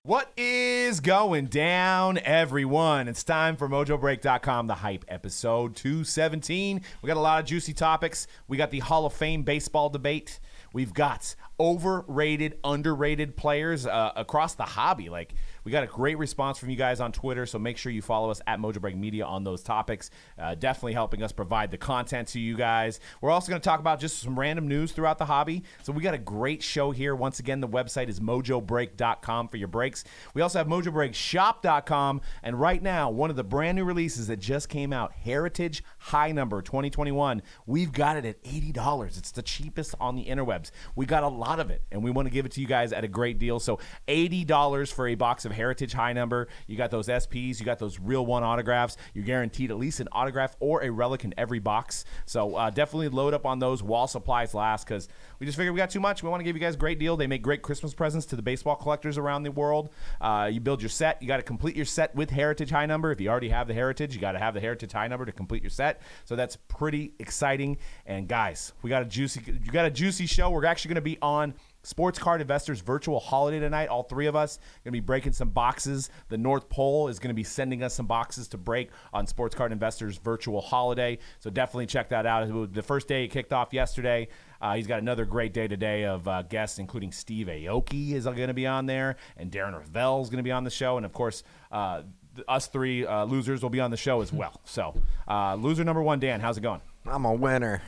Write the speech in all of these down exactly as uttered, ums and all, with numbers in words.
What is going down, everyone? It's time for Mojo Break dot com, The Hype, episode two seventeen. We got a lot of juicy topics. We got the Hall of Fame baseball debate. We've got overrated, underrated players uh, across the hobby. Like, we got a great response from you guys on Twitter, so make sure you follow us at Mojo Break Media on those topics. Uh, definitely helping us provide the content to you guys. We're also going to talk about just some random news throughout the hobby. So we got a great show here. Once again, the website is Mojo Break dot com for your breaks. We also have Mojo Break Shop dot com, and right now, one of the brand new releases that just came out, Heritage High Number twenty twenty-one. We've got it at eighty dollars. It's the cheapest on the interwebs. We got a lot of it, and we want to give it to you guys at a great deal. So eighty dollars for a box of Heritage High Number. You got those S Ps. You got those real one autographs. You're guaranteed at least an autograph or a relic in every box. So uh, definitely load up on those while supplies last, because we just figured we got too much. We want to give you guys a great deal. They make great Christmas presents to the baseball collectors around the world. Uh, you build your set. You got to complete your set with Heritage High Number. If you already have the Heritage, you got to have the Heritage High Number to complete your set. So that's pretty exciting. And guys, we got a juicy, you got a juicy show. We're actually going to be on Sports Card Investors virtual holiday tonight. All three of us going to be breaking some boxes. The North Pole is going to be sending us some boxes to break on Sports Card Investors virtual holiday. So definitely check that out. The first day it kicked off yesterday. Uh, he's got another great day today of uh, guests, including Steve Aoki is going to be on there, and Darren Ravel is going to be on the show, and of course, uh, us three uh, losers will be on the show as well. So, uh, loser number one, Dan, how's it going? I'm a winner.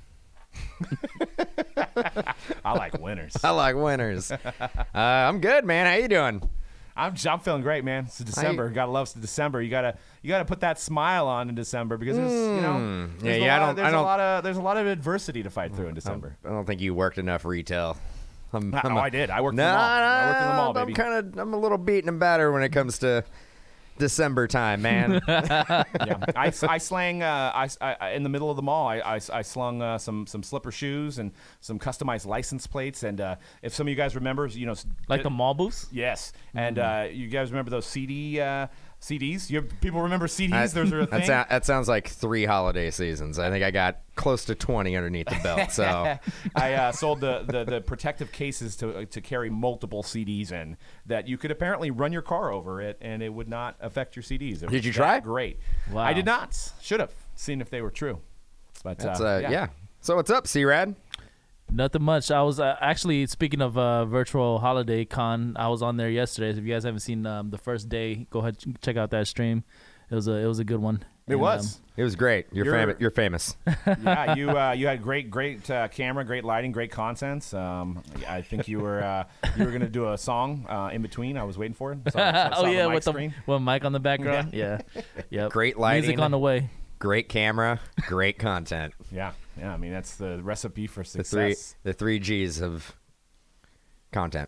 I like winners. I like winners. uh, I'm good, man. How you doing? I'm I'm feeling great, man. It's December. You gotta love December. You gotta you gotta put that smile on in December, because it's, you know, yeah, yeah. I don't. There's I don't, a lot of there's a lot of adversity to fight through in December. I don't think you worked enough retail. I'm, No, I'm oh, a, I did. I worked nah, in the mall. Nah, I worked in the mall, I'm baby. kind of. I'm a little beaten and battered when it comes to December time, man. Yeah, I, I slang uh, I, I in the middle of the mall. I, I, I slung uh, some some slipper shoes and some customized license plates. And uh, if some of you guys remember, you know, like the mall booths. Yes, and uh, you guys remember those C D uh, C Ds? You have, people remember C Ds? I, Those are a that, thing. sound, that sounds like three holiday seasons. I think I got close to twenty underneath the belt. So I uh, sold the, the, the protective cases to to carry multiple C Ds in that you could apparently run your car over it and it would not affect your C Ds. It Did you that try? Great. Wow. I did not. Should have seen if they were true. But that's uh, uh, yeah. yeah. So what's up, C-Rad? Nothing much. I was uh, actually, speaking of uh, virtual holiday con, I was on there yesterday. If you guys haven't seen um, the first day, go ahead and check out that stream. It was a it was a good one. It And, was. Um, It was great. You're You're- fam- You're famous. Yeah, you uh, you had great great uh, camera, great lighting, great content. Um, I think you were uh, you were gonna do a song uh, in between. I was waiting for it. Saw- saw- saw oh the yeah, mic with screen. the with mic on the background. Yeah, yep. Great lighting. Music on the way. Great camera. Great content. Yeah, yeah. I mean, that's the recipe for The three success. the three G's of content.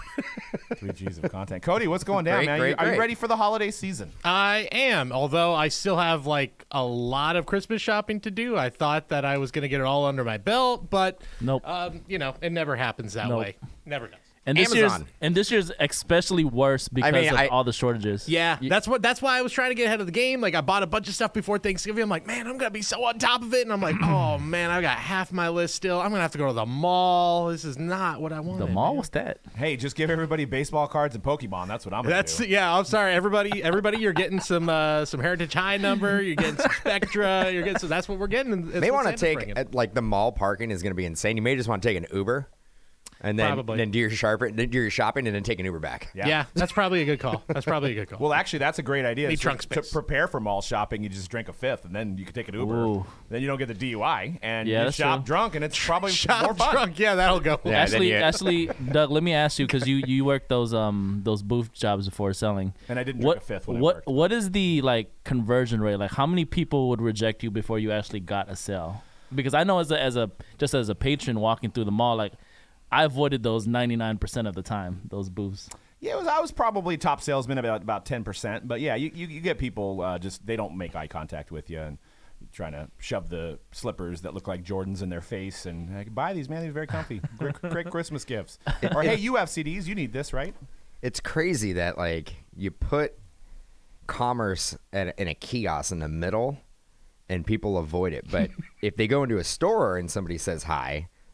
Three G's of content. Cody, what's going down, Great, man? great, you, are you great. ready for the holiday season? I am, although I still have like a lot of Christmas shopping to do. I thought that I was going to get it all under my belt, but Nope. um, you know, it never happens that Nope. way. Never does. And this Amazon. year's and this year's especially worse because mean, of I- all the shortages. Yeah, that's what. That's why I was trying to get ahead of the game. Like I bought a bunch of stuff before Thanksgiving. I'm like, man, I'm gonna be so on top of it. And I'm like, oh man, I got half my list still. I'm gonna have to go to the mall. This is not what I wanted. The mall man. was that. Hey, just give everybody baseball cards and Pokemon. That's what I'm gonna That's do. yeah. I'm sorry, everybody. Everybody, you're getting some uh, some Heritage High number. You're getting some Spectra. You're getting so that's what we're getting. and it's May what want to Santa's take bringing. uh, like the mall parking is going to be insane. You may just want to take an Uber, and then Probably. then do your sharper, then do your shopping, and then take an Uber back. Yeah. Yeah, that's probably a good call. That's probably a good call. Well, actually, that's a great idea. Need So trunk to space. prepare for mall shopping, you just drink a fifth, and then you can take an Uber. Ooh. Then you don't get the D U I, and Yeah, you that's shop true. drunk, and it's probably Shop more fun. drunk. Yeah, that'll go. Yeah, then Actually, you- actually, Doug, let me ask you because you you worked those um those booth jobs before selling. And I didn't what, drink a fifth when I what worked. what is the like conversion rate? Like how many people would reject you before you actually got a sale? Because I know as a as a just as a patron walking through the mall, like I avoided those ninety-nine percent of the time, those booths. Yeah, it was, I was probably top salesman about about ten percent, but yeah, you, you, you get people uh, just they don't make eye contact with you and trying to shove the slippers that look like Jordans in their face and like, buy these, man. These are very comfy. great, great Christmas gifts. Or hey, you have C Ds, you need this, right? It's crazy that like you put commerce at, in a kiosk in the middle, and people avoid it. But if they go into a store and somebody says hi,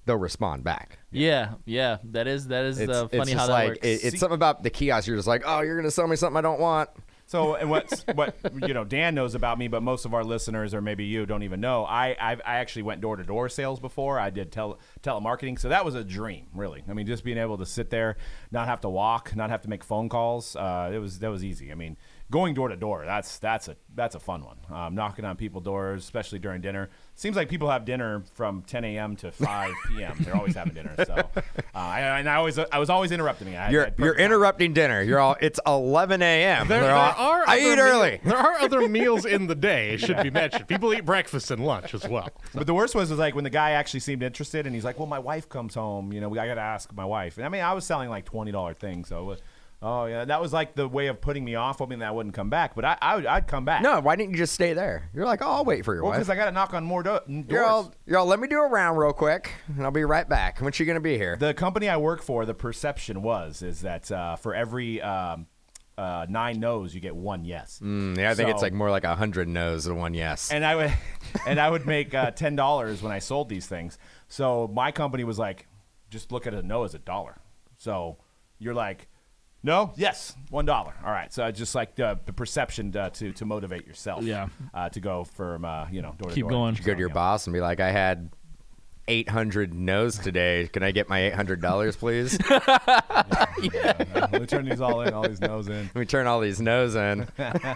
they'll respond back. Yeah, yeah. That is that is It's, uh, funny it's how just that like works. it, it's See- something about the kiosk. You're just like, oh, you're gonna sell me something I don't want. So, and what's what you know, Dan knows about me, but most of our listeners, or maybe you, don't even know. I I've, I actually went door to door sales before. I did tele, telemarketing, so that was a dream, really. I mean, just being able to sit there, not have to walk, not have to make phone calls. Uh, it was that was easy. I mean, going door to door, that's that's a that's a fun one. Um, knocking on people's doors, especially during dinner. Seems like people have dinner from ten a.m. to five p.m. They're always having dinner. So, uh, I, and I always I was always interrupting me. I, You're I had you're perfect time. interrupting dinner. You're all. It's eleven a.m. There, They're there all, are I other eat meal- early. There are other meals in the day. It should be mentioned. People eat breakfast and lunch as well. But the worst was, was like when the guy actually seemed interested, and he's like, "Well, my wife comes home. You know, we I got to ask my wife." And I mean, I was selling like twenty dollar things, so it was, oh yeah, that was like the way of putting me off, hoping that I wouldn't come back. But I, I would, I'd come back. No, why didn't you just stay there? You're like, oh, I'll wait for your well, wife. because I got to knock on more do- doors. You're all, you're all, let me do a round real quick, and I'll be right back. When's she gonna be here? The company I work for, the perception was is that uh, for every um, uh, nine no's, you get one yes. Mm, yeah, I think it's So- like more like a hundred no's than one yes. And I would, and I would make uh, ten dollars when I sold these things. So my company was like, just look at a no as a dollar. So you're like, no, yes, one dollar. All right. So I just like the, the perception to, to to motivate yourself. Yeah. Uh, to go from uh, you know door to Keep door. going. You go to your Yeah. boss and be like, I had eight hundred no's today. Can I get my eight hundred dollars, please? Let me turn these all in, all these no's in. Let me turn all these no's in.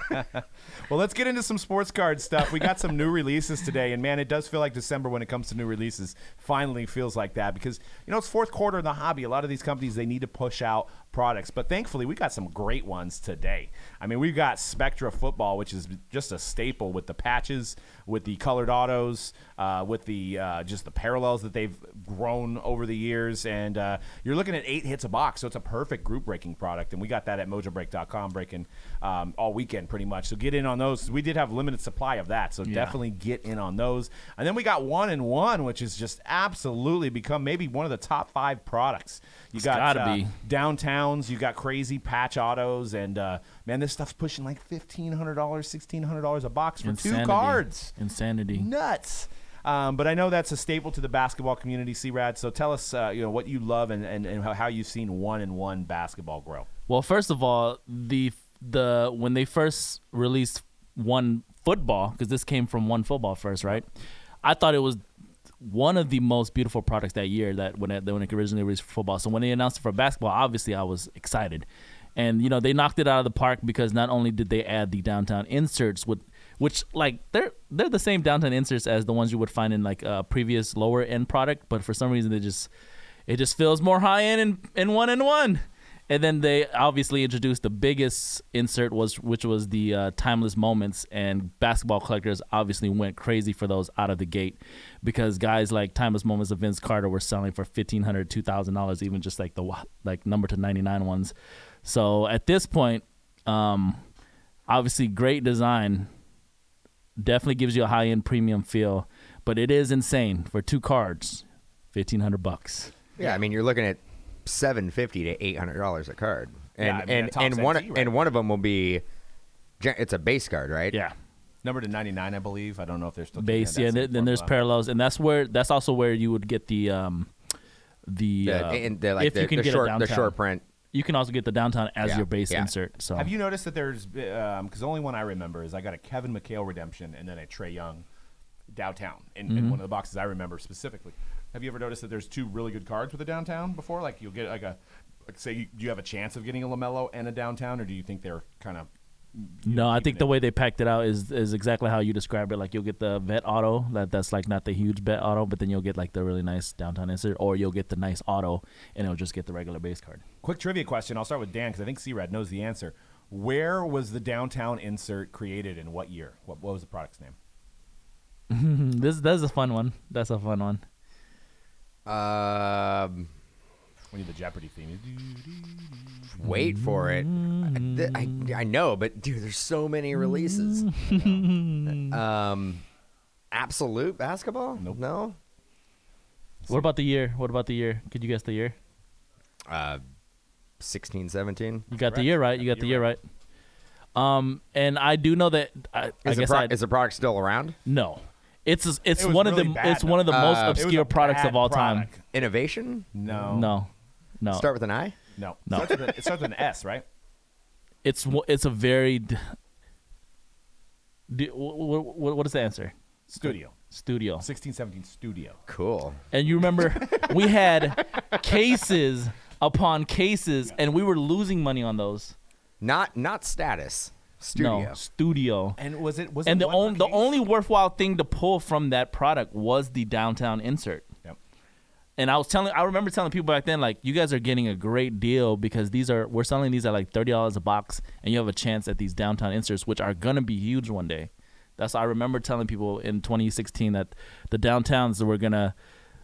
Well, let's get into some sports card stuff. We got some new releases today, and man, it does feel like December when it comes to new releases. Finally feels like that because, you know, it's fourth quarter in the hobby. A lot of these companies, they need to push out products, but thankfully we got some great ones today. I mean, we've got Spectra Football, which is just a staple with the patches, with the colored autos, uh, with the uh, just the parallels that they've grown over the years, and uh, you're looking at eight hits a box, so it's a perfect group breaking product, and we got that at mojo break dot com breaking um, all weekend pretty much. So get in on those. We did have limited supply of that, so Yeah. definitely get in on those. And then we got one and one, which has just absolutely become maybe one of the top five products. You It's got gotta uh, be. downtowns, you got crazy patch autos, and uh, man, this stuff's pushing like fifteen hundred dollars, sixteen hundred dollars a box for Insanity. two cards. Insanity. Nuts. Um, but I know that's a staple to the basketball community, C-Rad. So tell us, uh, you know, what you love and, and, and how, how you've seen one and one basketball grow. Well, first of all, the the when they first released One Football, because this came from One Football first, right? I thought it was one of the most beautiful products that year that when it, when it originally released for football. So when they announced it for basketball, obviously I was excited. And, you know, they knocked it out of the park because not only did they add the downtown inserts, with, which, like, they're they're the same downtown inserts as the ones you would find in, like, a previous lower-end product, but for some reason they just it just feels more high-end in, in one and one. And then they obviously introduced the biggest insert, was which was the uh, Timeless Moments, and basketball collectors obviously went crazy for those out of the gate because guys like Timeless Moments of Vince Carter were selling for fifteen hundred dollars, two thousand dollars, even just like the like number to ninety-nine ones. So at this point, um, obviously great design, definitely gives you a high-end premium feel, but it is insane for two cards, fifteen hundred bucks. Yeah, I mean, you're looking at seven fifty to eight hundred dollars a card, and Yeah, I mean, a and Topps and one N T, right? and one of them will be, gen- it's a base card, right? Yeah. Number to ninety-nine, I believe. I don't know if there's still Base, keeping yeah. that Then, same then there's formula. parallels, and that's where that's also where you would get the um, the, The, uh, and the, like if the, you can the get short, a the downtown. short print. You can also get the downtown as Yeah, your base yeah. insert. So Have you noticed that there's, because the only one I remember is I got a Kevin McHale redemption and then a Trae Young downtown in, Mm-hmm. in one of the boxes I remember specifically. Have you ever noticed that there's two really good cards with a downtown before? Like you'll get like a, like say, you, do you have a chance of getting a LaMelo and a downtown, or do you think they're kind of? no, I think keeping the it- way they packed it out is is exactly how you described it. Like you'll get the vet auto, that that's like not the huge vet auto, but then you'll get like the really nice downtown insert, or you'll get the nice auto, and it'll just get the regular base card. Quick trivia question. I'll start with Dan because I think C-Rad knows the answer. Where was the downtown insert created in what year? What, what was the product's name? this that's a fun one. That's a fun one. Um, We need the Jeopardy theme. wait for it. I, th- I, I know, but dude, there's so many releases. um, Absolute Basketball? Nope. No. What about the year? What about the year? Could you guess the year? Uh, sixteen, seventeen. You got the Correct. year right. Got You the got the year year right. Um, and I do know that I, I Is the guess pro- I is the product still around? no, It's it's It was one of really the bad, it's though. one of the most Uh, it was It was obscure a products bad of all time. product. Innovation? No. No, no, Start with an I? No. No. It starts with, a, it starts with an S, right? it's w- it's a very. d- d- wh- wh- wh- what is the answer? Studio. Studio. sixteen seventeen Studio. Cool. And you remember we had cases upon cases, and we were losing money on those. Not not status. Studio. No, studio. And was it was And it the one only per the case? only worthwhile thing to pull from that product was the downtown insert. Yep. And I was telling, I remember telling people back then, like, you guys are getting a great deal because these are, we're selling these at like thirty dollars a box, and you have a chance at these downtown inserts, which are gonna be huge one day. That's I remember telling people in twenty sixteen that the downtowns were gonna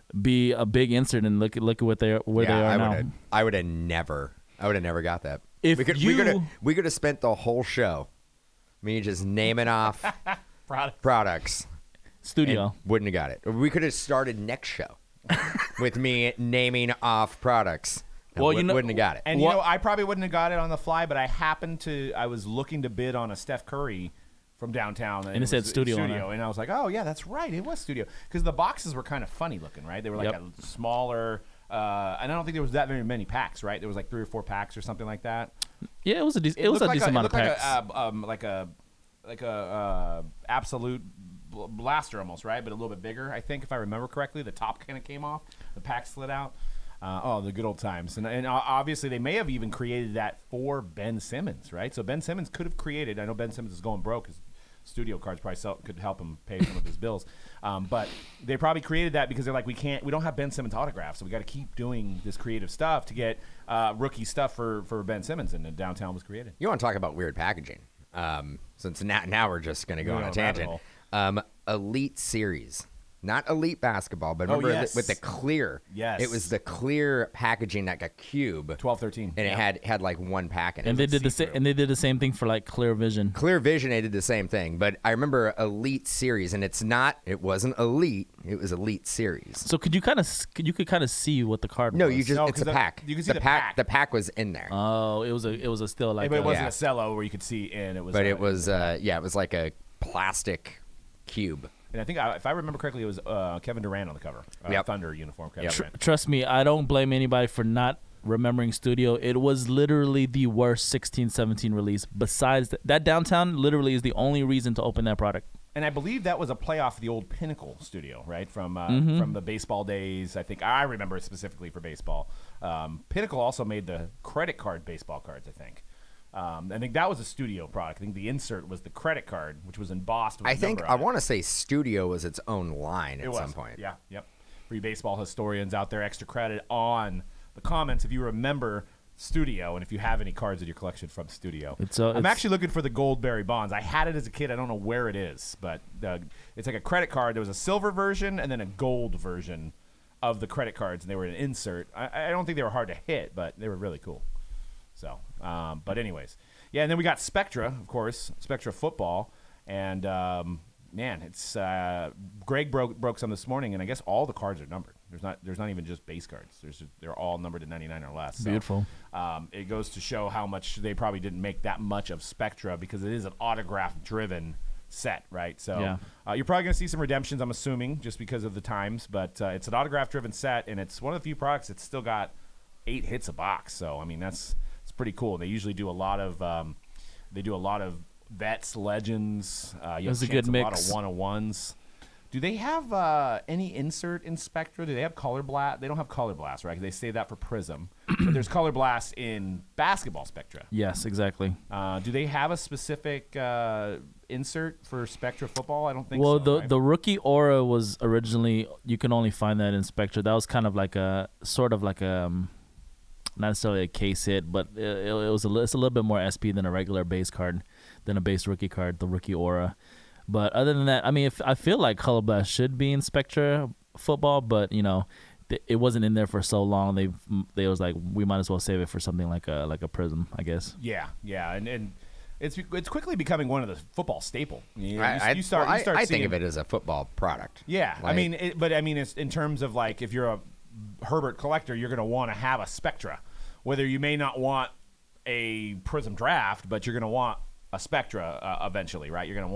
be a big insert, and look at look at what they where yeah, they are I now. would have I would have never I would have never got that. If we could you- we could have we could have spent the whole show me just naming off Product. products Studio. and wouldn't have got it. Or we could have started next show with me naming off products. and Well, you would- know- wouldn't have got it. And What- you know, I probably wouldn't have got it on the fly, but I happened to. I was looking to bid on a Steph Curry from downtown, And it said was Studio on Studio, it. and I was like, oh yeah, that's right, it was Studio, because the boxes were kind of funny looking, right? They were like Yep. a smaller, uh, and I don't think there was that very many packs, right? There was like three or four packs or something like that. yeah, it was a dec- it, was looked a like decent it amount of looked packs. Like a, uh, um, like a like a uh, absolute bl- blaster almost, right? But a little bit bigger, I think, if I remember correctly. The top kind of came off, the pack slid out. Uh, oh, the good old times. And, and uh, obviously, they may have even created that for Ben Simmons, right? So Ben Simmons could have created. I know Ben Simmons is going broke. His studio cards probably sell, could help him pay some of his bills. Um, but they probably created that because they're like, we can't, we don't have Ben Simmons autographs, so we got to keep doing this creative stuff to get uh, rookie stuff for, for Ben Simmons. And then Downtown was created. You want to talk about weird packaging? Um, since now, now we're just going to go We're on a going rabbit tangent. hole. Um, Elite Series. Not Elite Basketball, but Oh, remember yes. the, with the clear. Yes. It was the clear packaging that got cube. twelve thirteen. And Yeah. it had had like one pack in it. and they like did the same see-through. and they did the same thing for like Clear Vision. Clear Vision, they did the same thing. But I remember Elite Series, and it's not, it wasn't Elite, it was Elite Series. So could you kind of you could kind of see what the card No, was? you just, No, it's 'cause a the- pack. you can see the pack, pack. The pack was in there. Oh, it was a it was a still like but it a- wasn't yeah. a cello where you could see in. It was, but uh, it was, uh, yeah, it was like a plastic cube. and I think I, if I remember correctly, it was uh, Kevin Durant on the cover. Uh, Yep. Thunder uniform. Kevin Yep. Tr- Durant. trust me, I don't blame anybody for not remembering Studio. It was literally the worst sixteen seventeen release. Besides th- that, Downtown literally is the only reason to open that product. And I believe that was a playoff of the old Pinnacle studio, right? From uh, Mm-hmm. from the baseball days. I think I remember specifically for baseball. Um, Pinnacle also made the credit card baseball cards, I think. Um, I think that was a studio product. I think the insert was the credit card, which was embossed with I a think, number I on it. want to say Studio was its own line at It was. some point. Yeah, yep. For you baseball historians out there, extra credit on the comments if you remember Studio and if you have any cards in your collection from Studio. It's, uh, I'm it's- actually looking for the Goldberry bonds. I had it as a kid. I don't know where it is, but uh, it's like a credit card. There was a silver version and then a gold version of the credit cards, and they were an insert. I, I don't think they were hard to hit, but they were really cool. So, um, but anyways, yeah. And then we got Spectra, of course, Spectra football, and um, man, it's uh, Greg broke broke some this morning, and I guess all the cards are numbered. There's not there's not even just base cards. There's just, they're all numbered to ninety-nine or less. So, Beautiful. Um, it goes to show how much they probably didn't make that much of Spectra because it is an autograph driven set, right? So Yeah. uh, you're probably going to see some redemptions, I'm assuming, just because of the times. But uh, it's an autograph driven set, and it's one of the few products that's still got eight hits a box. So I mean, that's it's pretty cool. They usually do a lot of um, they do a lot of vets, legends. Uh, you That's have a good chance of a lot mix. of one oh ones. Do they have uh, any insert in Spectra? Do they have Color Blast? They don't have Color Blast, right? 'Cause they say that for Prism. But there's Color Blast in basketball Spectra. Yes, exactly. Uh, do they have a specific uh, insert for Spectra football? I don't think Well, so. the right? the rookie aura was originally you can only find that in Spectra. That was kind of like a sort of like a um, not necessarily a case hit, but it, it was a li- it's a little bit more S P than a regular base card, than a base rookie card, the rookie aura. But other than that, I mean, if I feel like Color Blast should be in Spectra football, but you know, th- it wasn't in there for so long. They they was like we might as well save it for something like a like a Prism, I guess. yeah, yeah, and and it's it's quickly becoming one of the football staple. You, know, I, you, I, you start. well, you start I, I seeing, think of it as a football product. Yeah, I Like- mean, it, but I mean, it's in terms of like if you're a Herbert collector, you're going to want to have a Spectra. Whether you may not want a Prism draft, but you're going to want a Spectra uh, eventually, right? You're going to want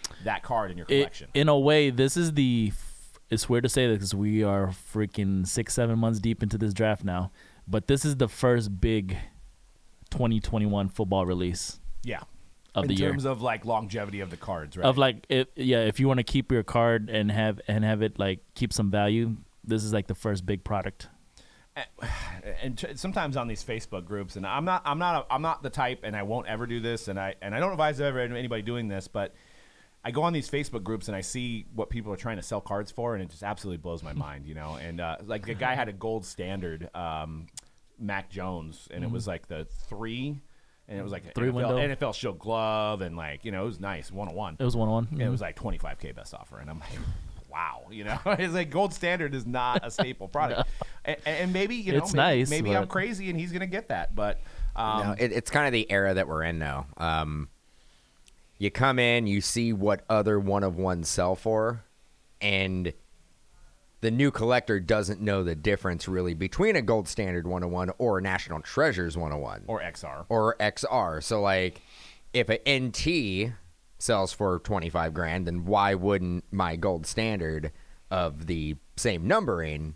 that card in your It, collection. in a way, this is the. It's weird to say this because we are freaking six, seven months deep into this draft now, but this is the first big twenty twenty-one football release yeah. of in the year. terms of like longevity of the cards, right? Of like, it, yeah, if you want to keep your card and have and have it like keep some value, this is like the first big product. and t- sometimes on these Facebook groups, and I'm not, I'm not, a, I'm not the type, and I won't ever do this, and I, and I don't advise ever anybody doing this, but I go on these Facebook groups and I see what people are trying to sell cards for, and it just absolutely blows my mind, you know. And uh, like a guy had a gold standard, um, Mac Jones, and it was like the three, and it was like Three N F L, window. N F L Shield glove, and like you know it was nice, one on one. It was one on one. And it was like twenty-five K best offer, and I'm like, wow, you know, it's like gold standard is not a staple product, and, and maybe you know, It's maybe, nice, maybe I'm but- crazy and he's gonna get that, but um, no, it, it's kind of the era that we're in now. Um, you come in, you see what other one of ones sell for, and the new collector doesn't know the difference really between a gold standard one oh one or a National Treasures one oh one or X R. or X R. So like, if an N T sells for twenty-five grand, then why wouldn't my gold standard of the same numbering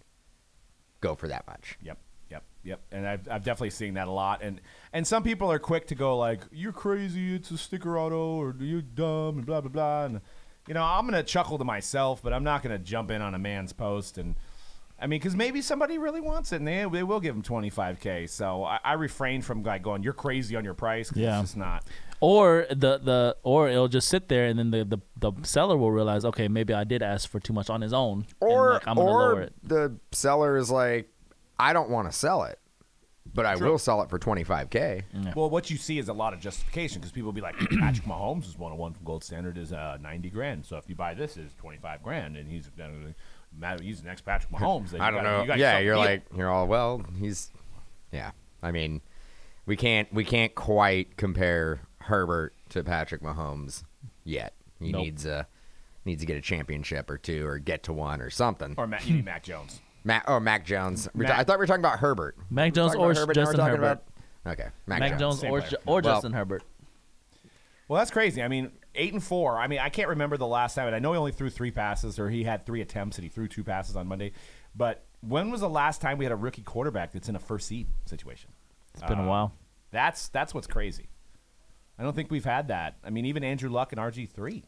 go for that much? Yep, yep, yep. And I've, I've definitely seen that a lot. And and some people are quick to go like, "You're crazy. It's a sticker auto," or "You're dumb," and blah blah blah. And you know, I'm gonna chuckle to myself, but I'm not gonna jump in on a man's post. And I mean, because maybe somebody really wants it, and they they will give him twenty-five K. So I, I refrain from like going, "You're crazy on your price." 'Cause Yeah. it's just not. Or the the or it'll just sit there, and then the, the, the seller will realize, okay, maybe I did ask for too much on his own, and, Or like, I'm gonna lower or it. the seller is like, I don't want to sell it, but I True. will sell it for twenty-five K. Well, what you see is a lot of justification because people will be like, Patrick Mahomes is one oh one from Gold Standard is uh, ninety grand. So if you buy this, it's twenty-five grand, and he's uh, he's the next Patrick Mahomes. then I you don't got- know. you got Yeah, yourself a you're deal. like you're all well. He's yeah. I mean, we can't we can't quite compare Herbert to Patrick Mahomes yet. He Nope. needs a needs to get a championship or two or get to one or something. or Matt, you need Mac Jones. Mac or Mac Jones. We Mac- ta- I thought we were talking about Herbert. Mac We were Jones talking about or Herbert, now we're Justin talking Herbert. about- okay, Mac, Mac Jones. Jones same or player. Ju- or Well- Justin Herbert. Well, that's crazy. I mean, eight and four. I mean, I can't remember the last time. And I know he only threw three passes, or he had three attempts, and he threw two passes on Monday. But when was the last time we had a rookie quarterback that's in a first seed situation? It's been Uh, a while. That's that's what's crazy. I don't think we've had that. I mean, even Andrew Luck and R G three.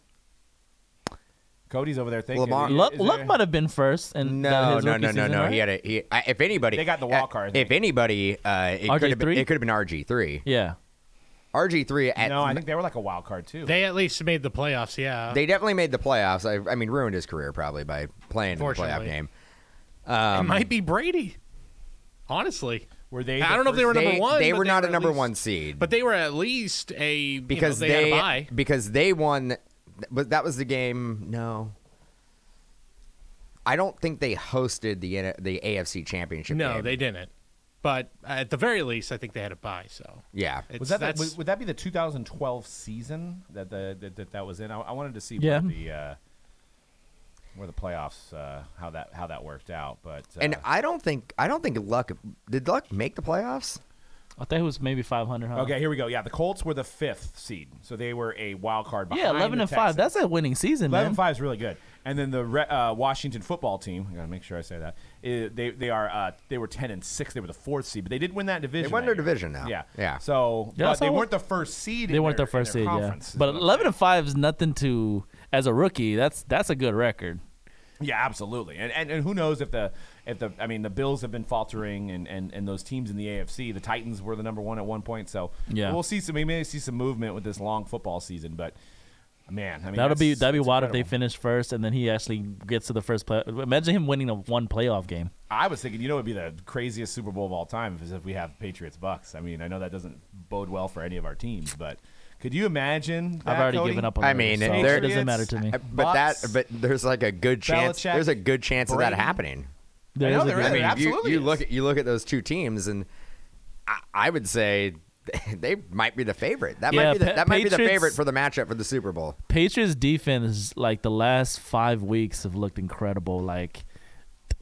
Cody's over there thinking. Lamar- is- Luck is Luck there- might have been first, and No, his no, rookie no, no, season, no. right? He had a. He, I, if anybody, They got the wild card, I uh, think. If anybody, uh, it could have been. R G three? It could have been R G three. Yeah, R G three. At, No, I think they were like a wild card too. They at least made the playoffs, yeah. They definitely made the playoffs. I, I mean, ruined his career probably by playing in the playoff Fortunately. game. it Um, might be Brady. Honestly. were they? I the don't know if they were first- number they, one. they but were not a at number least- one seed, But they were at least a because you know, they, they, had a bye. because they won. But that was the game. No, I don't think they hosted the N- the A F C Championship. No, game. they didn't. But at the very least, I think they had a bye. So Yeah, it's, Was that the, that's, would, would that be the two thousand twelve season that the that, that, that was in? I, I wanted to see Yeah. where the uh, where the playoffs uh, how that how that worked out. But uh, and I don't think I don't think Luck did Luck make the playoffs. I think it was maybe five hundred. Huh? okay, here we go. Yeah, the Colts were the fifth seed, so they were a wild card behind. Yeah, eleven the and five. Texans. That's a winning season, eleven man. five is really good. And then the Re- uh, Washington football team, I gotta make sure I say that. uh, they they are uh, they were ten and six. They were the fourth seed, but they did win that division. They won that their year. division now. Yeah, Yeah. So, Yeah, but so they what- weren't the first seed. They in weren't their, the first in their seed, yeah. conference, is But what I'm eleven saying. and five is nothing to as a rookie. That's that's a good record. Yeah, absolutely. And, and and who knows if the if the I mean the Bills have been faltering and, and, and those teams in the A F C, the Titans were the number one at one point. So Yeah. we'll see some we may see some movement with this long football season. But man, I mean That'll be that's- that'd be that's wild if they incredible. finish first and then he actually gets to the first play. Imagine him winning a one playoff game. I was thinking, you know, it'd be the craziest Super Bowl of all time if, if we have Patriots Bucks. I mean, I know that doesn't bode well for any of our teams, but could you imagine? I've that, already Cody? given up on I those, mean, so there- it doesn't matter to me. Patriots, But that, Bucks, but there's like a good chance. Belichick, There's a good chance of that Brady. happening. There I know is a there good- is. I mean, It you, absolutely you is. look at you look at those two teams, and I, I would say they might be the favorite. That Yeah, might be the, Pa- that might be the Patriots- favorite for the matchup for the Super Bowl. Patriots defense, like the last five weeks, have looked incredible. Like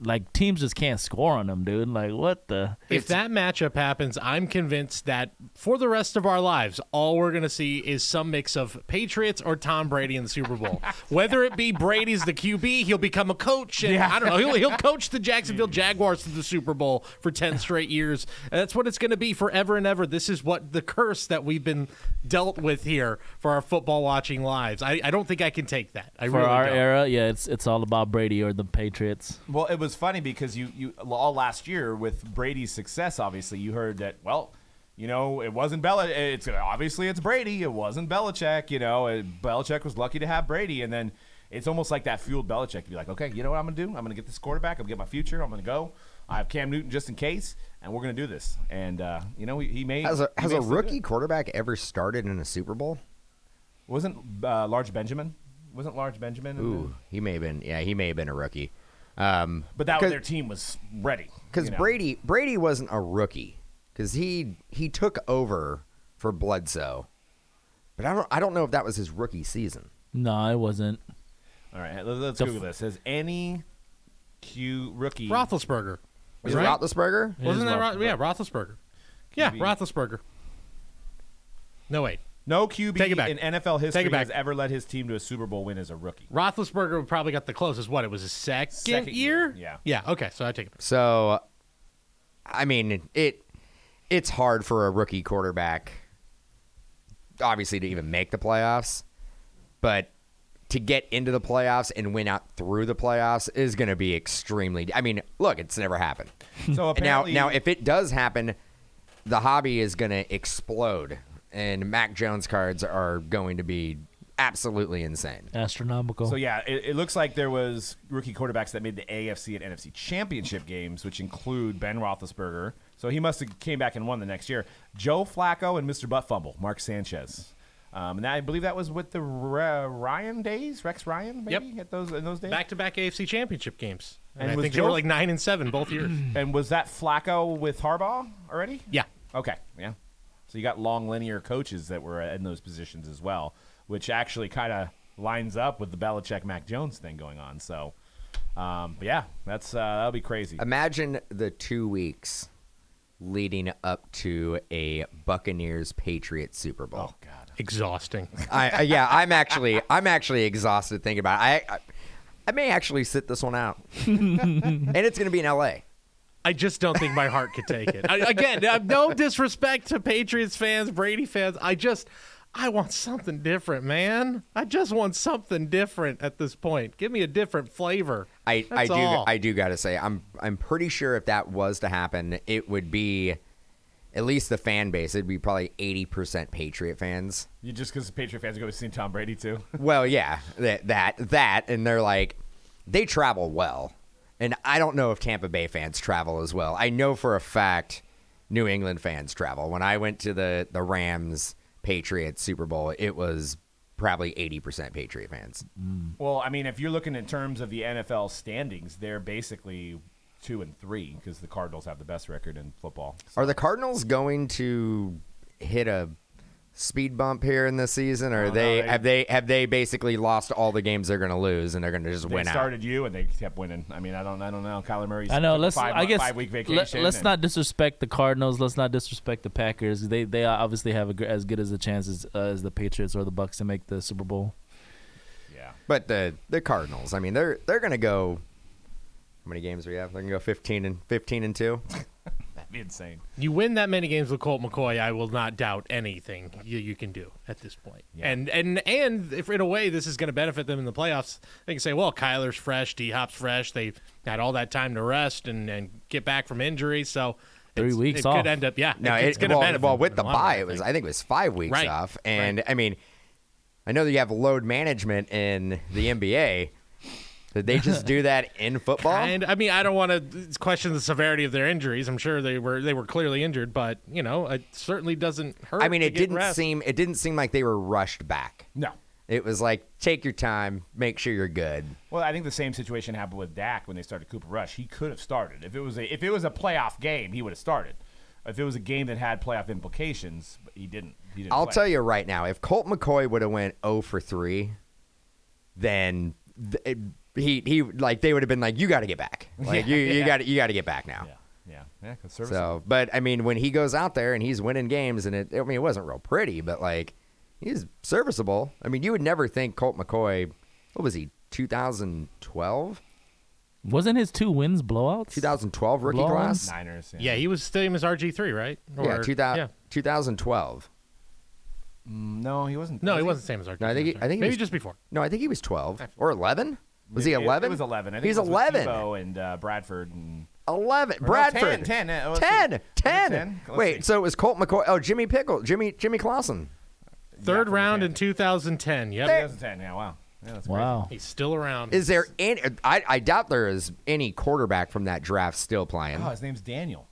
like teams just can't score on them, dude. Like what the? If that matchup happens, I'm convinced that for the rest of our lives, all we're going to see is some mix of Patriots or Tom Brady in the Super Bowl. Whether it be Brady's the Q B, he'll become a coach, and I don't know, he'll, he'll coach the Jacksonville Jaguars to the Super Bowl for ten straight years. And that's what it's going to be forever and ever. This is what the curse that we've been dealt with here for our football watching lives. I, I don't think I can take that. I For really our don't. era, yeah, it's it's all about Brady or the Patriots. Well, it was funny because you, you all last year with Brady's success, obviously, you heard that, well, you know, it wasn't Bel. It's obviously it's Brady. It wasn't Belichick. You know, and Belichick was lucky to have Brady, and then it's almost like that fueled Belichick to be like, okay, you know what I'm gonna do? I'm gonna get this quarterback. I'm gonna get my future. I'm gonna go. I have Cam Newton just in case, and we're gonna do this. And uh, you know, he, he made Has a he has made a us look rookie good. quarterback ever started in a Super Bowl? Wasn't uh, Large Benjamin? Wasn't Large Benjamin? in Ooh, he may have been. Yeah, he may have been a rookie. Um, the- but that cause, their team was ready because you know. Brady Brady wasn't a rookie because he he took over for Bledsoe, but I don't I don't know if that was his rookie season. No, it wasn't. All right, let's, let's The Google this. Has any Q rookie? Roethlisberger. Was right? it Roethlisberger? It Wasn't is that Roth- Roth- yeah, Roethlisberger? Yeah, Q B. Roethlisberger. No, wait. No Q B Take it back. in N F L history Take it back. has ever led his team to a Super Bowl win as a rookie. Roethlisberger probably got the closest. What? It was his second, Second year? year, yeah. Yeah, okay, so I take it back. So, I mean, it it's hard for a rookie quarterback, obviously, to even make the playoffs, but to get into the playoffs and win out through the playoffs is going to be extremely. I mean, look, it's never happened. So now, apparently, now, if it does happen, the hobby is going to explode, and Mac Jones cards are going to be absolutely insane. Astronomical. So yeah, it, it looks like there was rookie quarterbacks that made the A F C and N F C championship games, which include Ben Roethlisberger. So he must have came back and won the next year. Joe Flacco and Mister Butt Fumble, Mark Sanchez. Um, and that, I believe that was with the R- Ryan days, Rex Ryan, maybe Yep. at those in those days. Back-to-back A F C championship games. And, And I was think they Joe- were like nine and seven both years. And was that Flacco with Harbaugh already? Yeah. Okay, yeah. So you got long linear coaches that were in those positions as well, which actually kind of lines up with the Belichick Mac Jones thing going on. So, um, but yeah, that's uh, that'll be crazy. Imagine the two weeks leading up to a Buccaneers Patriots Super Bowl. Oh God. Exhausting. I, I yeah, I'm actually I'm actually exhausted thinking about it. I I, I may actually sit this one out, and it's going to be in L A. I just don't think my heart could take it. I, again, uh, no disrespect to Patriots fans, Brady fans. I just, I want something different, man. I just want something different at this point. Give me a different flavor. I, I That's do all. I do got to say I'm I'm pretty sure if that was to happen, it would be at least the fan base. It'd be probably eighty percent Patriot fans. You just because Patriot fans go to see Tom Brady too. Well, yeah, that that that, and they're like, they travel well, and I don't know if Tampa Bay fans travel as well. I know for a fact New England fans travel. When I went to the the Rams Patriots Super Bowl, it was probably eighty percent Patriot fans. Well, I mean, if you're looking in terms of the N F L standings, they're basically two and three because the Cardinals have the best record in football. Are the Cardinals going to hit a speed bump here in this season, or Oh, are they, no, they- have they have they basically lost all the games they're going to lose and they're going to just They win out? started you and they kept winning. I mean, I don't, I don't know. Kyler Murray's I know. took a Let's. five, I guess. five week let, vacation. let's and- not disrespect the Cardinals. Let's not disrespect the Packers. They they obviously have a, gr- as good as a chance as, uh, as the Patriots or the Bucks to make the Super Bowl. Yeah. But the the Cardinals, I mean, they're they're going to go. How many games do we have? They're going to go fifteen and fifteen and two. That'd be insane. You win that many games with Colt McCoy, I will not doubt anything you, you can do at this point. Yeah. And and and if in a way this is going to benefit them in the playoffs, they can say, well, Kyler's fresh, D Hop's fresh. They've had all that time to rest and, and get back from injury. So Three it's- weeks it off. could end up, yeah. No, it's it, going to well, benefit well them with in the long run, bye, I it was think. I think it was five weeks Right. off, and Right. I mean, I know that you have load management in the N B A. Did they just do that in football? And I mean, I don't want to question the severity of their injuries. I'm sure they were they were clearly injured, but you know, it certainly doesn't hurt. I mean, to it get didn't rest. seem it didn't seem like they were rushed back. No. It was like, take your time, make sure you're good. Well, I think the same situation happened with Dak when they started Cooper Rush. He could have started if it was a if it was a playoff game. He would have started. If it was a game that had playoff implications, but he didn't. He didn't I'll play. tell you right now, if Colt McCoy would have went oh for three, then th- it, he he like they would have been like, you got to get back. Like Yeah, you you yeah. got you got to get back now. Yeah, yeah, yeah. Conservative. So, but I mean, when he goes out there and he's winning games, and it, I mean, it wasn't real pretty, but like, he's serviceable. I mean, you would never think Colt McCoy, what was he, two thousand twelve? Wasn't his two wins blowouts? twenty twelve rookie Blow him? class? Niners. Yeah, he was same as R G three, right? yeah, Or- two thousand, yeah. two thousand twelve. Mm, no, he wasn't. No, was he wasn't the same as R G three. No, I think he- I'm sorry. I think he maybe was- just before. No, I think he was twelve or eleven. Was he It- it- eleven? It was eleven. I think He's it was with eleven. Tebow and uh, Bradford and eleven. or no, Bradford. ten, ten, uh, let's see. ten. Was it ten. ten? Let's Wait, see. so it was Colt McCoy. Oh, Jimmy Pickle. Jimmy Jimmy Clausen. Third from the round ten. in two thousand ten. Yep. twenty ten. Yeah, wow. Yeah, that's Wow. He's still around. Is there any? I, I doubt there is any quarterback from that draft still playing. Crazy. Oh, his name's Daniel.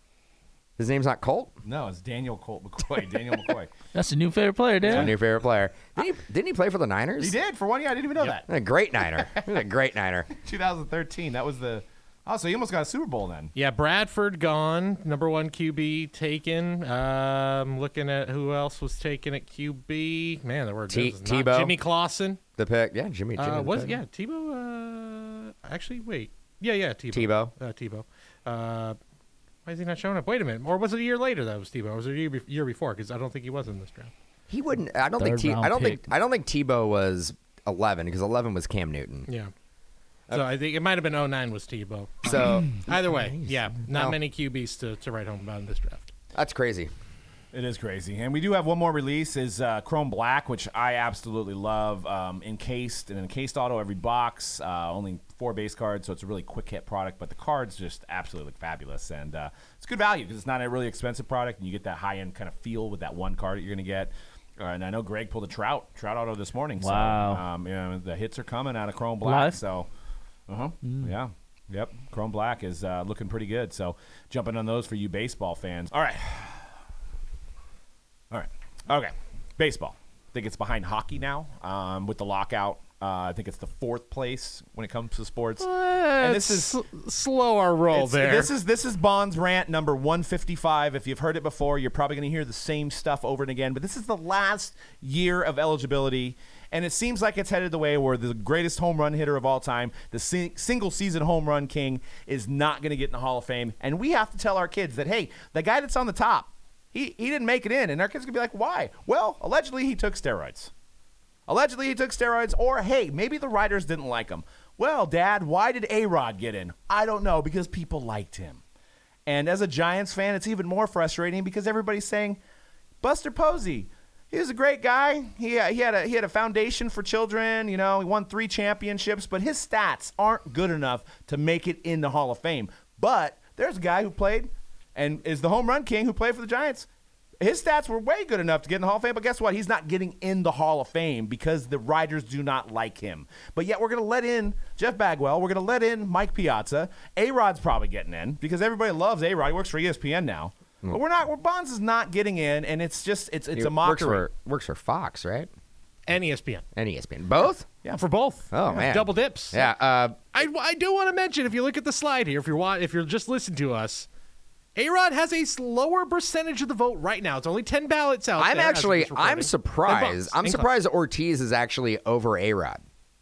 His name's not Colt. No, it's Daniel Colt McCoy. Daniel McCoy. That's your new favorite player, My Dan. new favorite player. Didn't he, didn't he play for the Niners? He did for one year. I didn't even know A great Niner. He was a great Niner. that. twenty thirteen. That was the. Oh, so he almost got a Super Bowl then. Yeah, Bradford gone. Number one Q B taken. Um, looking at who else was taken at Q B. Man, there were T- this is not- Tebow? Jimmy Clausen. The pick. Yeah, Jimmy. Jimmy Uh, the was pick. yeah Tebow. Uh, actually, wait. Yeah, yeah, Tebow. Tebow. Uh, Tebow. Uh, why is he not showing up? Wait a minute. Or was it a year later that was Tebow? Or was it a year, be- year before? Because I don't think he was in this draft. He wouldn't. I don't think. Third T, round I don't think. pick. I don't think Tebow was eleven because eleven was Cam Newton. Yeah. So I think it might have been oh nine was Tebow. So Either way, yeah, not No. many Q Bs to, to write home about in this draft. that's crazy. It is crazy. And we do have one more release is uh, Chrome Black, which I absolutely love. Um, encased, an encased auto every box. Uh, only four base cards, so it's a really quick hit product. But the cards just absolutely look fabulous. And uh, it's good value because it's not a really expensive product. And you get that high-end kind of feel with that one card that you're going to get. Uh, and I know Greg pulled a Trout, Trout auto this morning. Wow. So, um, you know, the hits are coming out of Chrome Black. Live? So, uh-huh. Yeah. Yep. Chrome Black is uh, looking pretty good. So jumping on those for you baseball fans. All right. All right. Okay. Baseball. I think it's behind hockey now um, with the lockout. Uh, I think it's the fourth place when it comes to sports. And this is- sl- slow our roll It's- there. This is this is Bond's rant number one fifty-five. If you've heard it before, you're probably going to hear the same stuff over and again. But this is the last year of eligibility, and it seems like it's headed the way where the greatest home run hitter of all time, the sing- single season home run king, is not going to get in the Hall of Fame. And we have to tell our kids that, hey, the guy that's on the top, he he didn't make it in, and our kids are going to be like, why? Well, allegedly he took steroids. Allegedly he took steroids, or hey, maybe the writers didn't like him. Well, Dad, why did A-Rod get in? I don't know, because people liked him. And as a Giants fan, it's even more frustrating because everybody's saying, Buster Posey, he was a great guy. He, uh, he, had a, he had a foundation for children. You know, he won three championships, but his stats aren't good enough to make it in the Hall of Fame. But there's a guy who played and is the home run king who played for the Giants. His stats were way good enough to get in the Hall of Fame, but guess what? He's not getting in the Hall of Fame because the writers do not like him. But yet we're going to let in Jeff Bagwell. We're going to let in Mike Piazza. A-Rod's probably getting in because everybody loves A-Rod. He works for E S P N now. Mm. But we're not. We're, Bonds is not getting in, and it's just it's it's He a mockery. Works for, works for Fox, right? and E S P N. And E S P N. Both? Yeah, for both. Oh, Yeah, man. double dips. Yeah. Uh, I, I do want to mention, if you look at the slide here, if you're wa- if you're just listening to us, A-Rod has a slower percentage of the vote right now. It's only ten ballots out I'm there. as of actually, this recording. I'm And surprised. votes. I'm And surprised that Ortiz is actually over A-Rod.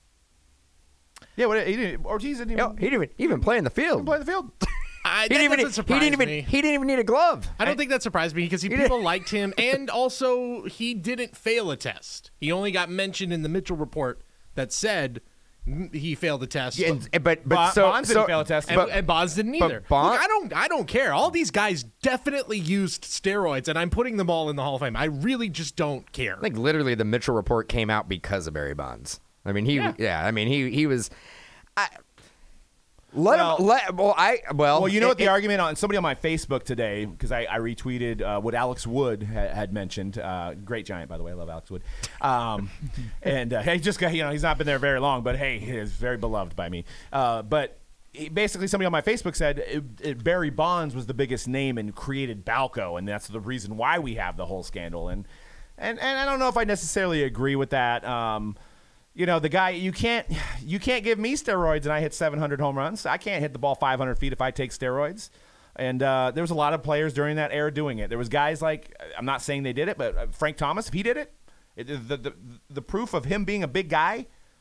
Yeah, what, he didn't, Ortiz didn't even, No, he didn't even, he didn't play in the field. play the field. I, He that didn't even. doesn't He surprise didn't even. me. He didn't even need a glove. I don't think that surprised me because he, people liked him, and also he didn't fail a test. He only got mentioned in the Mitchell report that said mm, he failed the test. Yeah, and- but but Bon- so Bonds so didn't fail a test. and, but- and Bonds didn't but either. Bon- Look, I don't. I don't care. All these guys definitely used steroids, and I'm putting them all in the Hall of Fame. I really just don't care. Like literally, the Mitchell report came out because of Barry Bonds. I mean, he. Yeah. Yeah. I mean, he. He was. I, let Well- him. Let. Well, I. Well. Well, you know it- what the it- argument on somebody on my Facebook today, because I, I retweeted uh, what Alex Wood ha- had mentioned. Uh, great Giant, by the way. I love Alex Wood. Um, and uh, he just got, you know, he's not been there very long, but hey, he is very beloved by me. Uh, but he, basically, somebody on my Facebook said it, it, Barry Bonds was the biggest name and created Balco, and that's the reason why we have the whole scandal. And and, and I don't know if I necessarily agree with that. Um, You know, the guy, you can't you can't give me steroids and I hit seven hundred home runs. I can't hit the ball five hundred feet if I take steroids. And uh, there was a lot of players during that era doing it. There was guys like, I'm not saying they did it, but uh, Frank Thomas, if he did it, it the, the, the proof of him being a big guy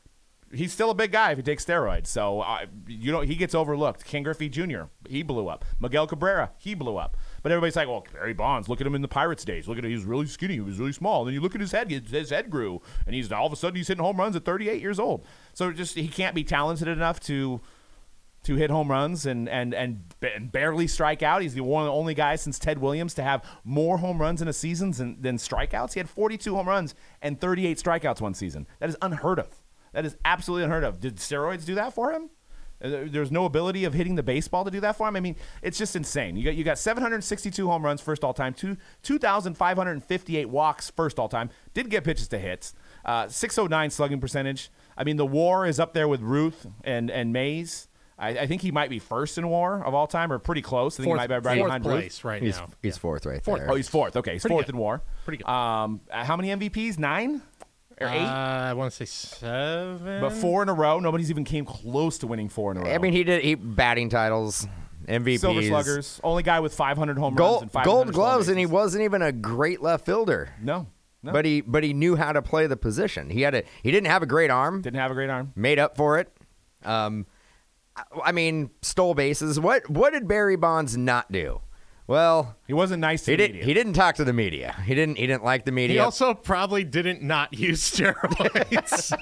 he's still a big guy if he takes steroids. So uh, you know he gets overlooked. Ken Griffey Junior He blew up. Miguel Cabrera, he blew up. But everybody's like, well, Barry Bonds, look at him in the Pirates days. Look at him, he was really skinny, he was really small. And then you look at his head, his, his head grew, and he's all of a sudden he's hitting home runs at thirty-eight years old. So just he can't be talented enough to to hit home runs and and and, and barely strike out. He's the one only guy since Ted Williams to have more home runs in a season than, than strikeouts. He had forty-two home runs and thirty-eight strikeouts one season. That is unheard of. That is absolutely unheard of. Did steroids do that for him? There's no ability of hitting the baseball to do that for him. I mean, it's just insane. You got you got seven hundred sixty-two home runs first all time, two two thousand five hundred fifty-eight walks first all time. Did get pitches to hits. Uh, six oh nine slugging percentage. I mean, the WAR is up there with Ruth and and Mays. I, I think he might be first in WAR of all time, or pretty close. I think Fourth, he might be right fourth behind place Ruth. right He's, now. he's fourth right Fourth. there. Oh, he's fourth. Okay, he's Pretty fourth good. in WAR. Pretty good. Um, uh, how many M V Ps? Nine or eight? Uh, I want to say seven. But four in a row. Nobody's even came close to winning four in a row. I mean, he did he batting titles, M V Ps, Silver Sluggers. Only guy with five hundred home runs gold, and five hundred gold gloves, stolen and he bases. wasn't even a great left fielder. No, no. But he but he knew how to play the position. He had a he didn't have a great arm. Didn't have a great arm. Made up for it. Um, I, I mean, stole bases. What what did Barry Bonds not do? Well, He wasn't nice to he the did media. he didn't talk to the media. He didn't he didn't like the media. He also probably didn't not use steroids.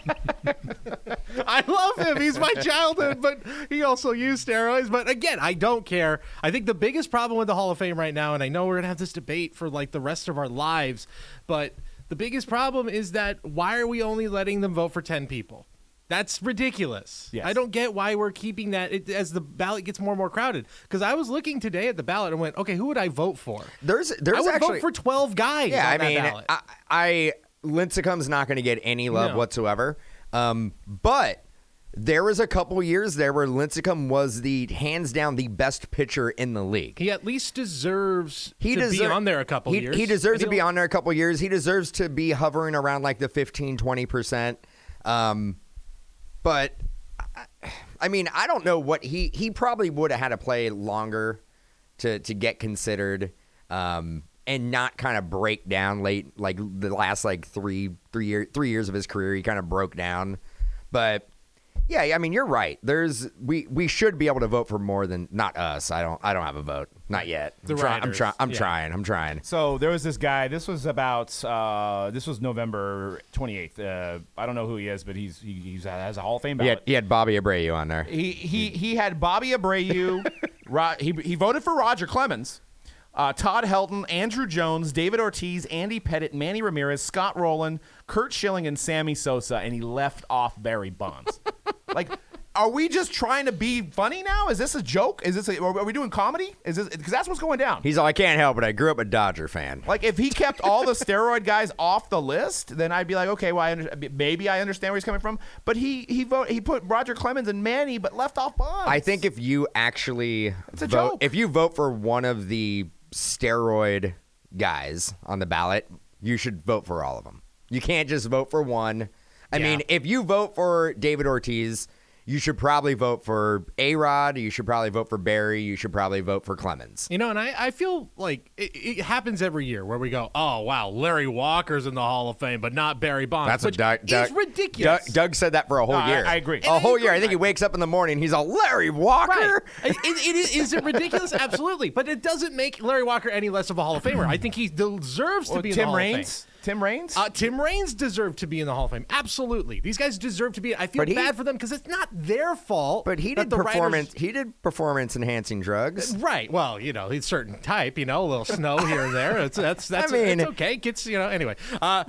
I love him. He's my childhood, but he also used steroids. But again, I don't care. I think the biggest problem with the Hall of Fame right now, and I know we're going to have this debate for like the rest of our lives, but the biggest problem is that why are we only letting them vote for ten people? That's ridiculous. Yes. I don't get why we're keeping that it, as the ballot gets more and more crowded. Because I was looking today at the ballot and went, okay, who would I vote for? there's there's I would actually vote for twelve guys yeah. on I that mean, ballot. I, I Lincecum's not going to get any love No. whatsoever. Um, but there was a couple years there where Lincecum was the hands down the best pitcher in the league. He at least deserves He to be deser- on there a couple he, years. He deserves And to be he'll- on there a couple years. He deserves to be hovering around like the fifteen, twenty percent. Um, but, I, I mean, I don't know what he – he probably would have had to play longer to, to get considered um, and not kind of break down late, like the last like three, three, year, three years of his career. He kind of broke down. But – yeah, I mean, you're right. There's we, we should be able to vote for more than not us. I don't I don't have a vote, not yet. The I'm, try, I'm, writers, try, I'm yeah. trying. I'm trying. So there was this guy. This was about. Uh, this was November twenty-eighth. Uh, I don't know who he is, but he's he he's, has a Hall of Fame He ballot. had, he had Bobby Abreu on there. He he he had Bobby Abreu. Ro- he he voted for Roger Clemens, uh, Todd Helton, Andrew Jones, David Ortiz, Andy Pettit, Manny Ramirez, Scott Rowland, Kurt Schilling, and Sammy Sosa, and he left off Barry Bonds. Like, are we just trying to be funny now? Is this a joke? Is this a, are we doing comedy? Is this because that's what's going down? He's all, I can't help it. I grew up a Dodger fan. Like, if he kept all the steroid guys off the list, then I'd be like, okay, well, I under- maybe I understand where he's coming from. But he he vote he put Roger Clemens and Manny, but left off Bonds. I think if you actually It's a vote, joke. if you vote for one of the steroid guys on the ballot, you should vote for all of them. You can't just vote for one. I Yeah. mean, if you vote for David Ortiz, you should probably vote for A-Rod. You should probably vote for Barry. You should probably vote for Clemens. You know, and I, I feel like it, it happens every year where we go, oh, wow, Larry Walker's in the Hall of Fame, but not Barry Bonds. That's what which Doug, is Doug, ridiculous. Doug, Doug said that for a whole No, I- year. I agree. A And I whole year. I agree. think he wakes up in the morning. He's a Larry Walker. Right. It, it, it, is it ridiculous? Absolutely. But it doesn't make Larry Walker any less of a Hall of Famer. I think he deserves to Well, be in Tim the Hall Raines. of Fame. Tim Raines. Uh, Tim Raines deserved to be in the Hall of Fame. Absolutely. These guys deserve to be. I feel But he- bad for them because it's not their fault. But he that did the writers- performance. He did performance enhancing drugs. Right. Well, you know, he's a certain type, you know, a little snow here and there. It's, that's, that's, I mean- it's okay. Gets, you know, anyway. Uh,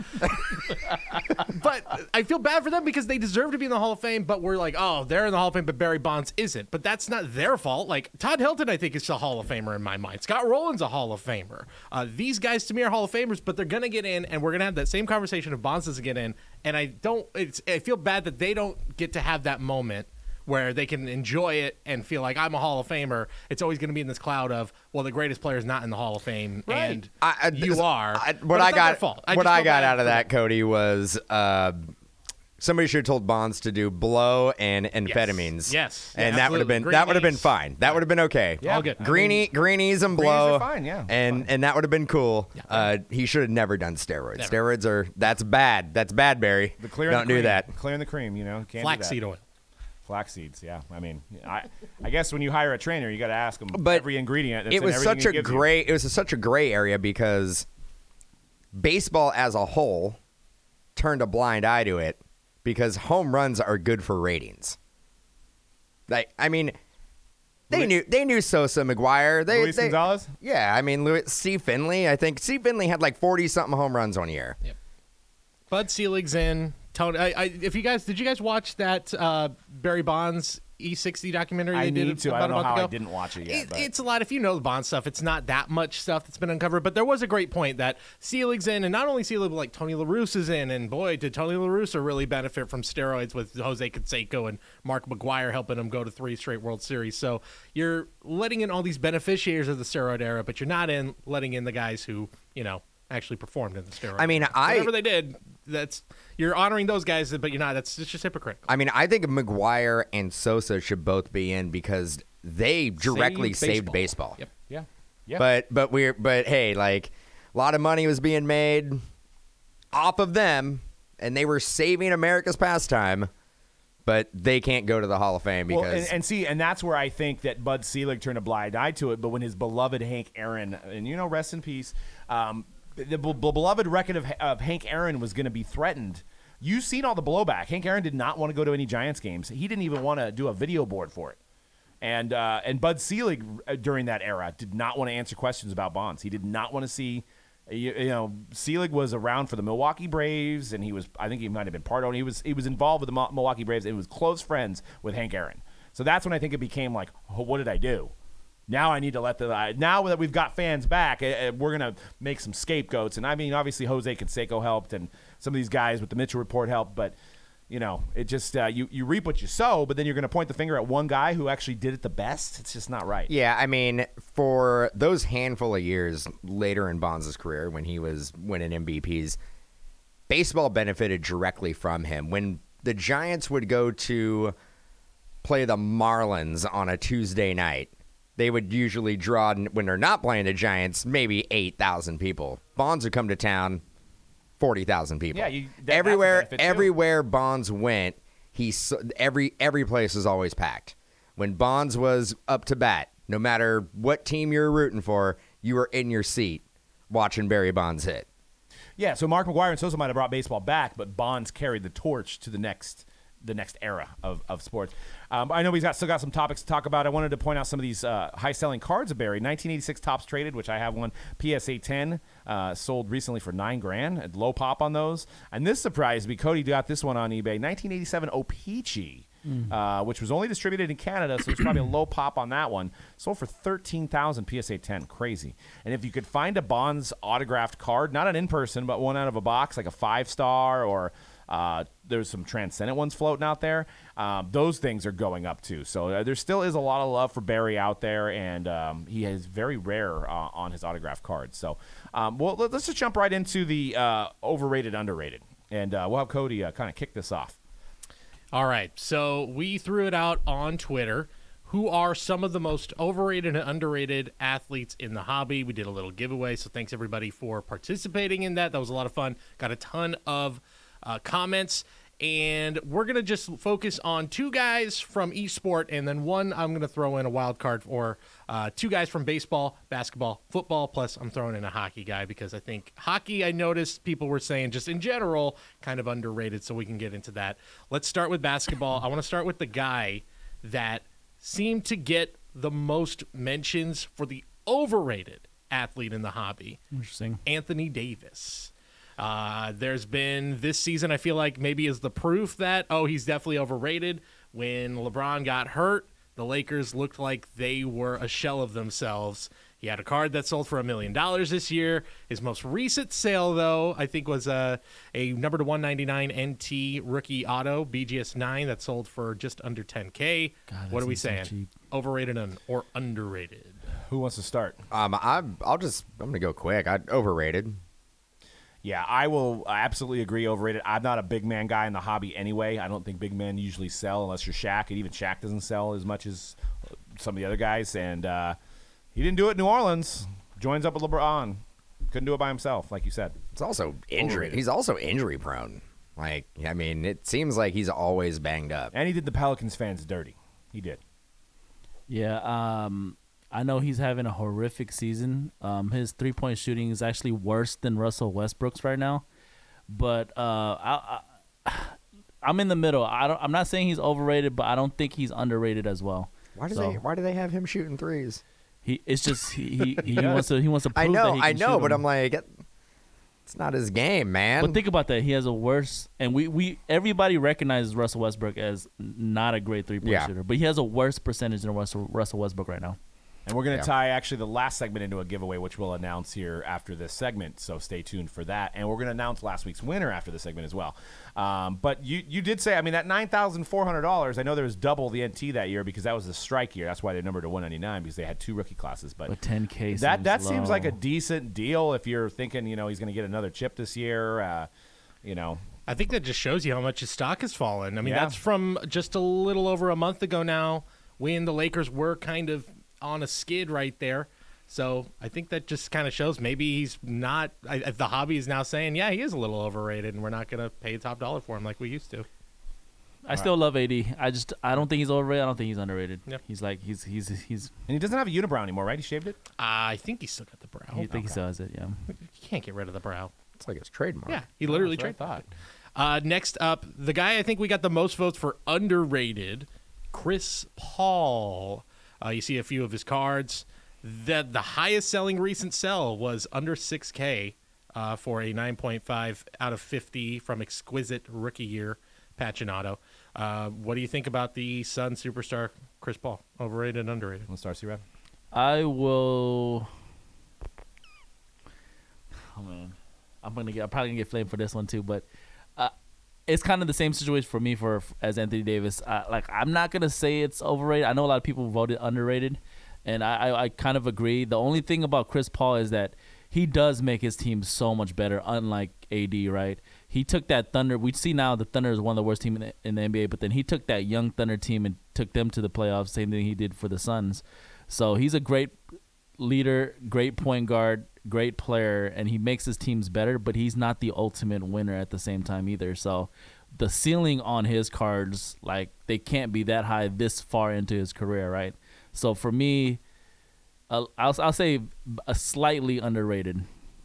but I feel bad for them because they deserve to be in the Hall of Fame, but we're like, oh, they're in the Hall of Fame, but Barry Bonds isn't. But that's not their fault. Like, Todd Hilton, I think, is a Hall of Famer in my mind. Scott Rowland's a Hall of Famer. Uh, these guys, to me, are Hall of Famers, but they're going to get in, and we're going to have that same conversation if Bonds doesn't get in. And I don't, it's, I feel bad that they don't get to have that moment where they can enjoy it and feel like I'm a Hall of Famer. It's always going to be in this cloud of, well, the greatest player is not in the Hall of Fame, Right. and I, I, you are. I, but what it's I not their got, fault. I what just I feel got bad out of for that, them. Cody, was uh, somebody should have told Bonds to do blow and amphetamines. Yes. and Yeah, that would have been absolutely. that would have been Greenies. fine. That would have been okay. Yeah. All good. Greenie, greenies and greenies blow, are fine, yeah. and and that would have been cool. Uh, he should have never done steroids. Never. Steroids are that's bad. That's bad, Barry. The clear Don't the cream. do that. Clearing the cream, you know. Can't do that. Flaxseed oil. Flax seeds, yeah. I mean, I, I guess when you hire a trainer, you got to ask them But every ingredient. That's It in was everything such a he gives you. gray. It was a, such a gray area because baseball as a whole turned a blind eye to it because home runs are good for ratings. Like, I mean, they Louis- knew they knew Sosa, McGuire. They, Luis they, Gonzalez? Yeah, I mean, Louis, Steve Finley. I think Steve Finley had like forty something home runs one year. Bud Selig's in. Tony, I, I, if you guys did, you guys watch that uh, Barry Bonds E sixty documentary I they did need to. about I don't a know month how ago? I didn't watch it yet. It, but it's a lot. If you know the Bond stuff, it's not that much stuff that's been uncovered. But there was a great point that Selig's in, and not only Selig, but like Tony La Russa is in. And boy, did Tony La Russa really benefit from steroids with Jose Canseco and Mark McGuire helping him go to three straight World Series. So you're letting in all these beneficiaries of the steroid era, but you're not in letting in the guys who you know actually performed in the steroid. I mean, era. I- whatever they did, that's you're honoring those guys, but you're not. That's it's just hypocritical. I mean, I think McGuire and Sosa should both be in because they directly saved baseball. Yep. yeah, yeah. But but we're but hey, like a lot of money was being made off of them, and they were saving America's pastime. But they can't go to the Hall of Fame because Well, and, and see, and that's where I think that Bud Selig turned a blind eye to it. But when his beloved Hank Aaron, and you know, rest in peace, um, the, the beloved record of, of Hank Aaron was going to be threatened. You've seen all the blowback. Hank Aaron did not want to go to any Giants games. He didn't even want to do a video board for it. And uh, and Bud Selig uh, during that era did not want to answer questions about Bonds. He did not want to see. You, you know, Selig was around for the Milwaukee Braves, and he was, I think he might have been part of it. He was, he was involved with the Mo- Milwaukee Braves and was close friends with Hank Aaron. So that's when I think it became like, oh, what did I do? Now I need to let the, uh, now that we've got fans back, uh, we're going to make some scapegoats. And I mean, obviously Jose Canseco helped, and some of these guys with the Mitchell Report helped, but you know, it just, uh, you, you reap what you sow, but then you're going to point the finger at one guy who actually did it the best. It's just not right. yeah, I mean, for those handful of years later in Bonds' career when he was winning M V Ps, baseball benefited directly from him. When the Giants would go to play the Marlins on a Tuesday night, they would usually draw, when they're not playing the Giants, maybe eight thousand people. Bonds would come to town, forty thousand people. Yeah, you- that- that's a everywhere, benefit, too. everywhere Bonds went, he s- every every place was always packed. When Bonds was up to bat, no matter what team you're rooting for, you were in your seat watching Barry Bonds hit. Yeah, so Mark McGuire and Sosa might have brought baseball back, but Bonds carried the torch to the next the next era of, of sports. Um, I know we've got still got some topics to talk about. I wanted to point out some of these uh, high-selling cards of Barry. nineteen eighty-six Topps Traded, which I have one, P S A ten, uh, sold recently for nine grand. At low pop on those. And this surprised me. Cody got this one on eBay. nineteen eighty-seven O-Pee-Chee. Uh, which was only distributed in Canada, so it's probably a low pop on that one. Sold for thirteen thousand P S A ten, crazy. And if you could find a Bonds autographed card, not an in person, but one out of a box, like a five star, or uh, there's some transcendent ones floating out there. Um, those things are going up too. So uh, there still is a lot of love for Barry out there, and um, he is very rare uh, on his autographed cards. So, um, well, let, let's just jump right into the uh, overrated, underrated, and uh, we'll have Cody uh, kind of kick this off. All right, so we threw it out on Twitter. Who are some of the most overrated and underrated athletes in the hobby? We did a little giveaway, so thanks everybody for participating in that. That was a lot of fun. Got a ton of uh, comments, and we're going to just focus on two guys from each sport, and then one I'm going to throw in a wild card for uh, two guys from baseball, basketball, football, plus I'm throwing in a hockey guy because I think hockey, I noticed people were saying just in general, kind of underrated, so we can get into that. Let's start with basketball. I want to start with the guy that seemed to get the most mentions for the overrated athlete in the hobby, Interesting. Anthony Davis. Uh, there's been this season, I feel like maybe is the proof that, oh, he's definitely overrated. When LeBron got hurt, the Lakers looked like they were a shell of themselves. He had a card that sold for a million dollars this year. His most recent sale, though, I think was a, a number to one ninety-nine N T rookie auto, B G S nine, that sold for just under ten K. God, that What are we seems so saying? cheap. Overrated and, or underrated? Who wants to start? Um, I I'll just I'm gonna go quick. I overrated. Yeah, I will absolutely agree. Overrated. I'm not a big man guy in the hobby anyway. I don't think big men usually sell unless you're Shaq, and even Shaq doesn't sell as much as some of the other guys. And uh, he didn't do it in New Orleans. Joins up with LeBron. Couldn't do it by himself, like you said. It's also injury. Overrated. He's also injury prone. Like, I mean, it seems like he's always banged up. And he did the Pelicans fans dirty. He did. Yeah, um, I know he's having a horrific season. Um, his three-point shooting is actually worse than Russell Westbrook's right now. But uh, I, I, I'm in the middle. I don't, I'm not saying he's overrated, but I don't think he's underrated as well. Why do So- they Why do they have him shooting threes? He it's just he he, he wants to he wants to prove I know, that he can I know, shoot but them. I'm like, it's not his game, man. But think about that. He has a worse, and we, we everybody recognizes Russell Westbrook as not a great three point Yeah. shooter, but he has a worse percentage than Russell, Russell Westbrook right now. And we're going to Yeah. tie actually the last segment into a giveaway, which we'll announce here after this segment. So stay tuned for that. And we're going to announce last week's winner after the segment as well. Um, but you you did say, I mean, that nine thousand four hundred dollars, I know there was double the N T that year because that was the strike year. That's why they numbered to one ninety-nine because they had two rookie classes. But But ten K that seems that seems low. like a decent deal if you're thinking, you know, he's going to get another chip this year. Uh, you know, I think that just shows you how much his stock has fallen. I mean, Yeah. that's from just a little over a month ago now when the Lakers were kind of on a skid right there. So I think that just kind of shows maybe he's not I, I- the hobby is now saying, yeah, he is a little overrated and we're not going to pay top dollar for him like we used to. I still love A D. I just I don't think he's overrated. I don't think he's underrated. Yeah. He's like he's he's he's. and he doesn't have a unibrow anymore, right? He shaved it? I think he's still got the brow. I think he still has it. Yeah. You can't get rid of the brow. It's like his trademark. Yeah, he literally That's what I tried. Uh, next up, the guy I think we got the most votes for underrated, Chris Paul. Uh, you see a few of his cards. The, the highest selling recent sell was under six K uh, for a nine point five out of fifty from Exquisite Rookie Year, Pacinato. Uh, what do you think about the Sun superstar Chris Paul? Overrated, underrated? Let's start, C-Rab. I will. Oh man, I'm gonna get. I'm probably gonna get flamed for this one too, but uh, it's kind of the same situation for me for as Anthony Davis. I, like I'm not gonna say it's overrated. I know a lot of people voted underrated, and I, I, I kind of agree. The only thing about Chris Paul is that he does make his team so much better, unlike A D. Right? He took that Thunder. We see now the Thunder is one of the worst teams in the, in the N B A, but then he took that young Thunder team and took them to the playoffs. Same thing he did for the Suns. So he's a great leader, great point guard, great player, and he makes his teams better, but he's not the ultimate winner at the same time either. So the ceiling on his cards, like, they can't be that high this far into his career, right? So for me, uh, I'll, I'll say a slightly underrated.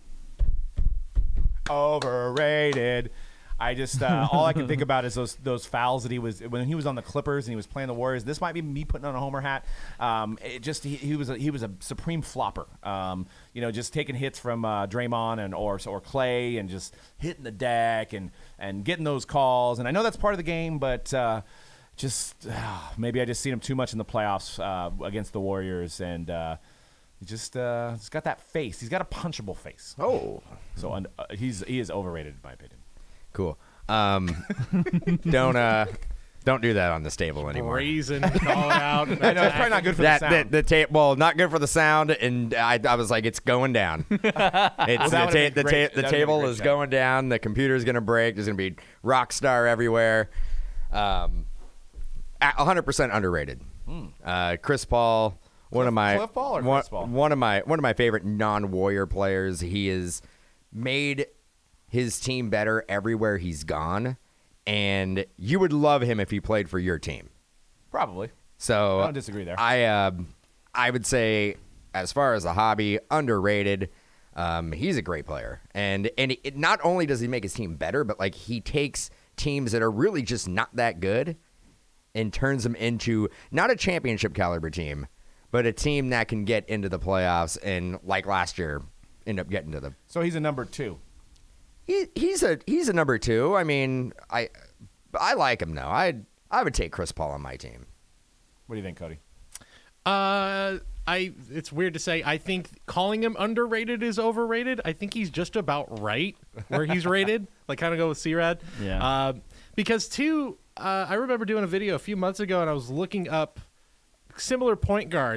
Overrated. I just uh, all I can think about is those those fouls that he was when he was on the Clippers and he was playing the Warriors. This might be me putting on a homer hat. Um, it just he, he was a, he was a supreme flopper. Um, you know, just taking hits from uh, Draymond and or or Clay and just hitting the deck and and getting those calls. And I know that's part of the game, but uh, just uh, maybe I just seen him too much in the playoffs uh, against the Warriors and. Uh, He just uh, he's got that face. He's got a punchable face. Oh, So un- uh, he's he is overrated in my opinion. cool. Um, don't uh, don't do that on this table anymore. Brazen, call it out. I know it's probably not good for That the the, sound. the tape, well, not good for the sound, and I, I was like, it's going down. It's that the, would've ta- been the, great. ta- the That would've been table great is shot. going down. The computer's gonna break. There's gonna be rock star everywhere. Um, one hundred percent underrated. Uh, Chris Paul, one of my Cliff Paul or one, Chris Paul? one of my one of my favorite non-Warrior players. He has made his team better everywhere he's gone, and you would love him if he played for your team. Probably. So I don't disagree there. I um, I would say, as far as a hobby, underrated. Um, he's a great player, and and it, not only does he make his team better, but like he takes teams that are really just not that good and turns them into not a championship caliber team, but a team that can get into the playoffs and, like last year, end up getting to the. So he's a number two. He, he's a he's a number two. I mean, I I like him though. I I would take Chris Paul on my team. What do you think, Cody? Uh, I. It's weird to say. I think calling him underrated is overrated. I think he's just about right where he's rated. Like, kind of go with C-Rad. Yeah. Uh, because two, uh, I remember doing a video a few months ago, and I was looking up similar point guards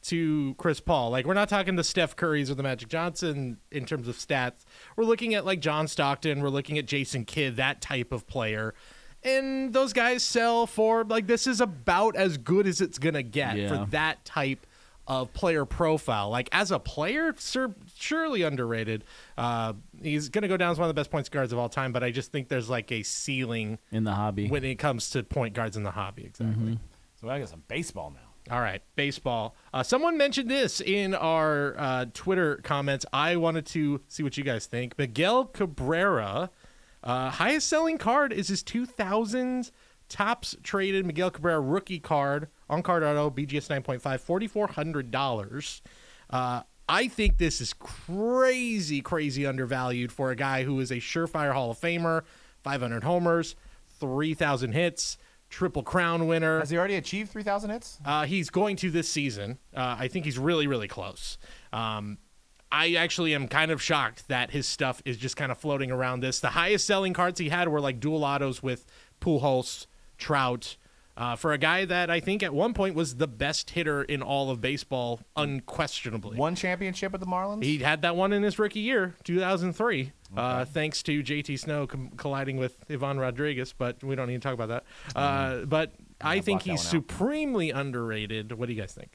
to Chris Paul. Like, we're not talking the Steph Currys or the Magic Johnson in terms of stats. We're looking at like John Stockton. We're looking at Jason Kidd, that type of player. And those guys sell for, like, this is about as good as it's going to get Yeah. for that type of player profile. Like, as a player, sur- surely underrated. Uh, he's going to go down as one of the best point guards of all time, but I just think there's like a ceiling in the hobby. when it comes to point guards in the hobby. Exactly. So I got some baseball now. All right, baseball. Uh, someone mentioned this in our uh, Twitter comments. I wanted to see what you guys think. Miguel Cabrera, uh, highest selling card is his two thousand tops traded Miguel Cabrera rookie card on Card Auto, B G S nine point five, four thousand four hundred dollars. Uh, I think this is crazy, crazy undervalued for a guy who is a surefire Hall of Famer, five hundred homers, three thousand hits, Triple Crown winner. Has he already achieved three thousand hits? Uh, he's going to this season. Uh, I think he's really, really close. Um, I actually am kind of shocked that his stuff is just kind of floating around this. The highest selling cards he had were like dual autos with Pujols, Trout. Uh, for a guy that I think at one point was the best hitter in all of baseball, unquestionably. One championship with the Marlins? He had that one in his rookie year, two thousand three, okay. uh, thanks to J T Snow com- colliding with Ivan Rodriguez, but we don't need to talk about that. Uh, but I Yeah, think block that he's one out. supremely underrated. What do you guys think?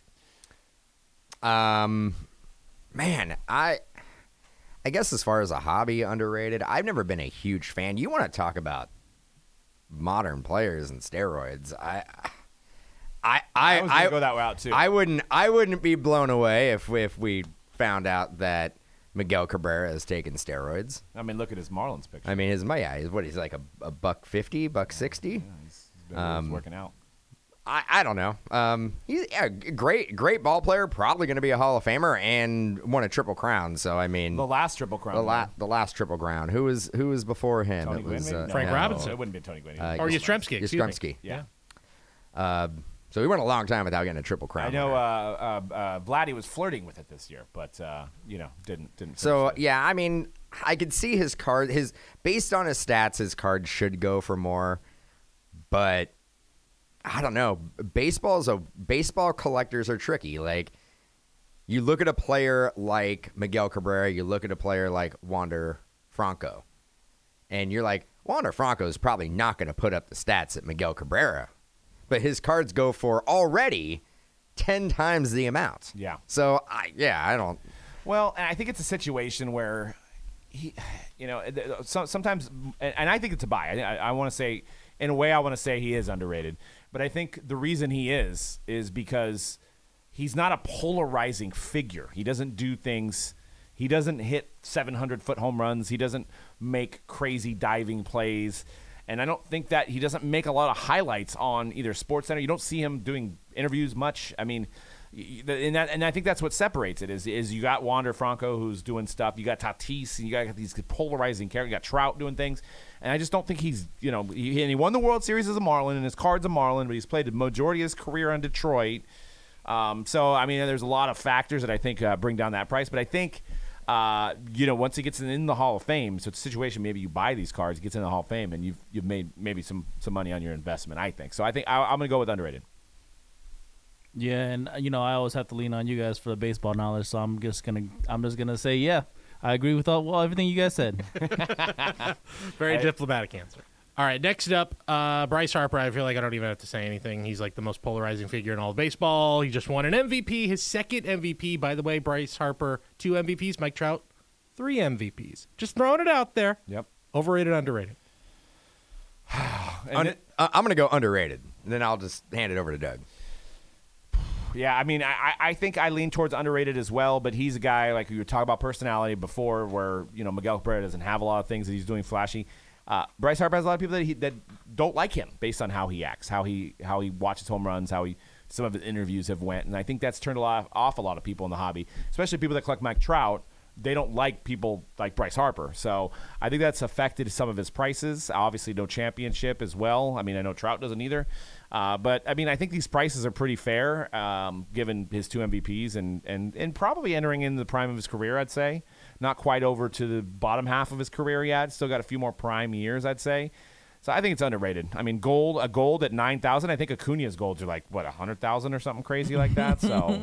Um, man, I, I guess as far as a hobby, underrated. I've never been a huge fan. You want to talk about modern players and steroids? I, I, I, I was gonna I go that route too. I wouldn't, I wouldn't be blown away if if we found out that Miguel Cabrera has taken steroids. I mean, look at his Marlins picture. I mean, his my yeah, he's what he's like a, a buck fifty, buck sixty. Yeah, he's, he's been Um, he's working out. I, I don't know. Um, he's yeah, g- great, great ball player. Probably going to be a Hall of Famer and won a triple crown. So I mean, The last triple crown. the la- the last triple crown. Who was who was before him? Tony it Gwynn, was maybe? uh, No, Frank no, Robinson. It wouldn't be Tony Gwynn. Uh, Or Yes. Yastrzemski, excuse me. Yastrzemski. Yeah. Uh, so he went a long time without getting a triple crown. I know winner. uh, uh, uh, Vladdy was flirting with it this year, but uh, you know, didn't didn't. So finish it. yeah, I mean, I could see his card. His based on his stats, his card should go for more, but I don't know. Baseball is a baseball collectors are tricky. Like you look at a player like Miguel Cabrera, you look at a player like Wander Franco, and you're like, Wander Franco is probably not going to put up the stats that Miguel Cabrera, but his cards go for already ten times the amount. Yeah. So I yeah, I don't. Well, and I think it's a situation where he, you know, so, sometimes, and and I think it's a buy. I, I, I want to say, in a way, I want to say he is underrated. But I think the reason he is is because he's not a polarizing figure. He doesn't do things. He doesn't hit seven hundred foot home runs. He doesn't make crazy diving plays. And I don't think that he doesn't make a lot of highlights on either SportsCenter. You don't see him doing interviews much. I mean, y- y- and that, and I think that's what separates it is is you got Wander Franco who's doing stuff. You got Tatis. And you got these polarizing characters. You got Trout doing things. And I just don't think he's, you know, he, and he won the World Series as a Marlin, and his card's a Marlin, but he's played the majority of his career on Detroit. Um, so, I mean, there's a lot of factors that I think uh, bring down that price. But I think, uh, you know, once he gets in, in the Hall of Fame, so it's a situation maybe you buy these cards, he gets in the Hall of Fame, and you've you've made maybe some, some money on your investment, I think. So I think I, I'm going to go with underrated. Yeah, and uh, you know I always have to lean on you guys for the baseball knowledge, so I'm just gonna I'm just gonna say yeah, I agree with all well everything you guys said. Very I- diplomatic answer. All right, next up, uh, Bryce Harper. I feel like I don't even have to say anything. He's like the most polarizing figure in all of baseball. He just won an M V P, his second M V P. By the way, Bryce Harper, two M V Ps. Mike Trout, three M V Ps. Just throwing it out there. Yep. Overrated, underrated. And Un- it- uh, I'm going to go underrated, and then I'll just hand it over to Doug. Yeah, I mean, I, I- I think I lean towards underrated as well, but he's a guy, like we were talking about personality before, where, you know, Miguel Cabrera doesn't have a lot of things that he's doing flashy. Uh, Bryce Harper has a lot of people that he, that don't like him based on how he acts, how he how he watches home runs, how he some of his interviews have went, and I think that's turned a lot off a lot of people in the hobby, especially people that collect Mike Trout. They don't like people like Bryce Harper, so I think that's affected some of his prices. Obviously, no championship as well. I mean, I know Trout doesn't either, uh, but I mean, I think these prices are pretty fair um, given his two M V Ps and and and probably entering in the prime of his career. I'd say not quite over to the bottom half of his career yet. Still got a few more prime years, I'd say. So I think it's underrated. I mean, gold a gold at nine thousand. I think Acuna's golds are like what a hundred thousand or something crazy like that. So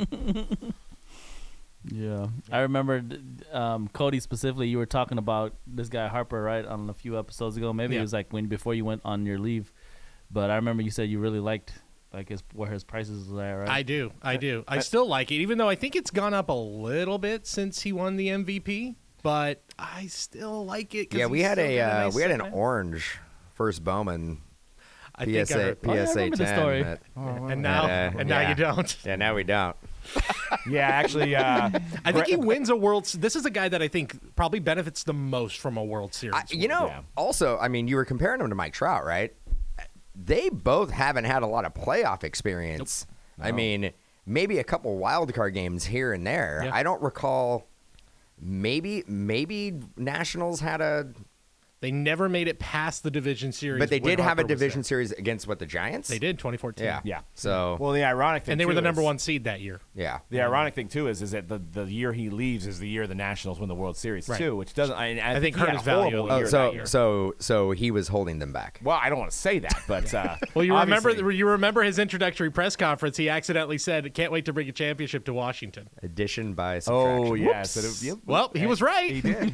Yeah, I remember um, Cody specifically. You were talking about this guy Harper, right, on a few episodes ago. Maybe Yeah. it was like when before you went on your leave. But I remember you said you really liked like his where his prices was at, right? I do. I do. I still like it, even though I think it's gone up a little bit since he won the M V P. But I still like it. 'cause Yeah, we he's had still a got uh, nice we had an set, man. orange first Bowman I think I P S A heard- Oh, yeah, I P S A remember the ten. story. that- and now, Uh, and now yeah. you don't. yeah, now we don't. yeah, actually, uh, I think he wins a World. S- This is a guy that I think probably benefits the most from a World Series. I, you know, Yeah. also, I mean, you were comparing him to Mike Trout, right? They both haven't had a lot of playoff experience. I mean, maybe a couple wild card games here and there. Yeah. I don't recall. Maybe, maybe Nationals had a, They never made it past the division series, but they when did have a Harper was division there. series against what the Giants. They did twenty fourteen. Yeah, Yeah. So well, the ironic thing and they were too the number is- one seed that year. yeah, The ironic thing too is is that the, the year he leaves is the year the Nationals win the World Series Right. too, which doesn't. I, I, I think he hurt had his a horrible value a Oh, year so that year. so so he was holding them back. Well, I don't want to say that, but uh, Well, you remember obviously- you remember his introductory press conference. He accidentally said, "Can't wait to bring a championship to Washington." Addition by subtraction. Oh yeah, so it- yep. Well, he was right. He did.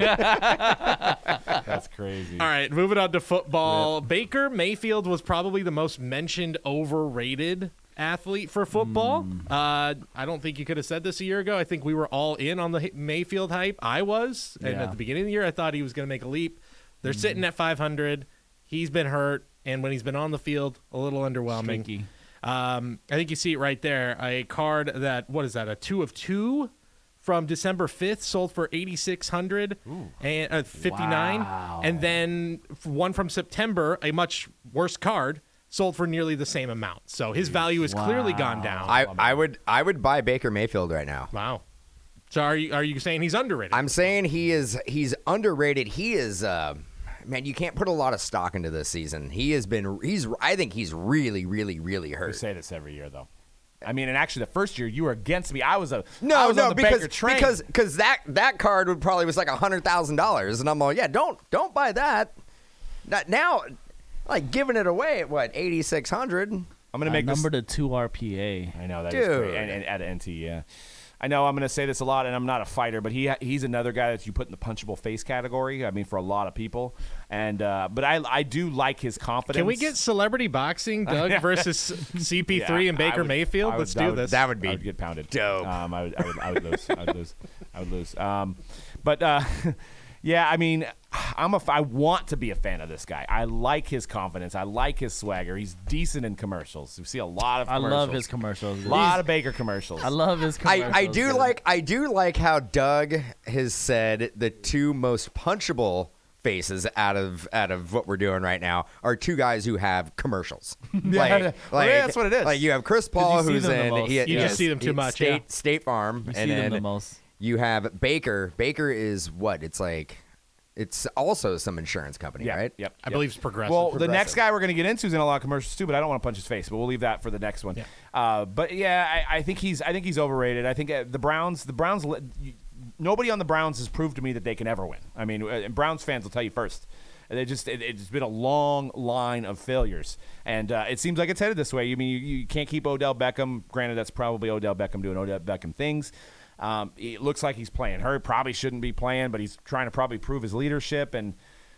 That's crazy. All right, moving on to football. Baker Mayfield was probably the most mentioned overrated athlete for football. Uh, I don't think you could have said this a year ago. I think we were all in on the H- Mayfield hype. I was, and Yeah. at the beginning of the year, I thought he was going to make a leap. They're sitting at five hundred. He's been hurt, and when he's been on the field, a little underwhelming. Streaky. Um, I think you see it right there. A card that, what is that, a two of two from December fifth, sold for eighty-six hundred and uh, fifty-nine. Wow. And then f- one from September, a much worse card, sold for nearly the same amount. So his value has clearly gone down. I, I would I would buy Baker Mayfield right now. wow. So are you are you saying he's underrated? I'm saying he is he's underrated. He is uh, man, you can't put a lot of stock into this season. He has been he's I think he's really really really We hurt. say this every year though. I mean, and actually, the first year you were against me. I was a I No, was no, on the because Baker train. because because that that card would probably was like a hundred thousand dollars, and I'm like, yeah, don't don't buy that. Not- Now, like giving it away at what eighty six hundred. I'm gonna Uh, make this. number to two R P A. I know that is Dude. great. And, and at N T, yeah. I know I'm going to say this a lot, and I'm not a fighter, but he he's another guy that you put in the punchable face category. I mean, for a lot of people, and uh, but I I do like his confidence. Can we get celebrity boxing, Doug versus C P three Yeah, and I Baker would- Mayfield? I would- Let's that do would- this. That would be I would get pounded. dope. Um, I would I would I would lose. I would lose. I would lose. Um, but uh, yeah, I mean, I'm a f- I want to be a fan of this guy. I like his confidence. I like his swagger. He's decent in commercials. We see a lot of. I commercials. love his commercials. A lot of Baker commercials. I love his commercials. I, I do dude. like I do like how Doug has said the two most punchable faces out of out of what we're doing right now are two guys who have commercials. Yeah, well, yeah, that's what it is. Like you have Chris 'Cause Paul, you see who's them the in. most. He, You he just has- see them too he- much, State, yeah. State Farm, You and see them then the most. you have Baker. Baker is what? It's like it's also some insurance company, Yeah, right? Yep. I yep. believe it's progressive. Well, the next Progressive. guy we're going to get into is in a lot of commercials too, but I don't want to punch his face. But we'll leave that for the next one. Yeah. Uh, but yeah, I, I think he's I think he's overrated. I think uh, the Browns the Browns li- you- nobody on the Browns has proved to me that they can ever win. I mean, uh, and Browns fans will tell you first. They just it, it's been a long line of failures, and uh, it seems like it's headed this way. I mean, you, you can't keep Odell Beckham. Granted, that's probably Odell Beckham doing Odell Beckham things. Um, it looks like he's playing hurt. Probably shouldn't be playing, but he's trying to probably prove his leadership. And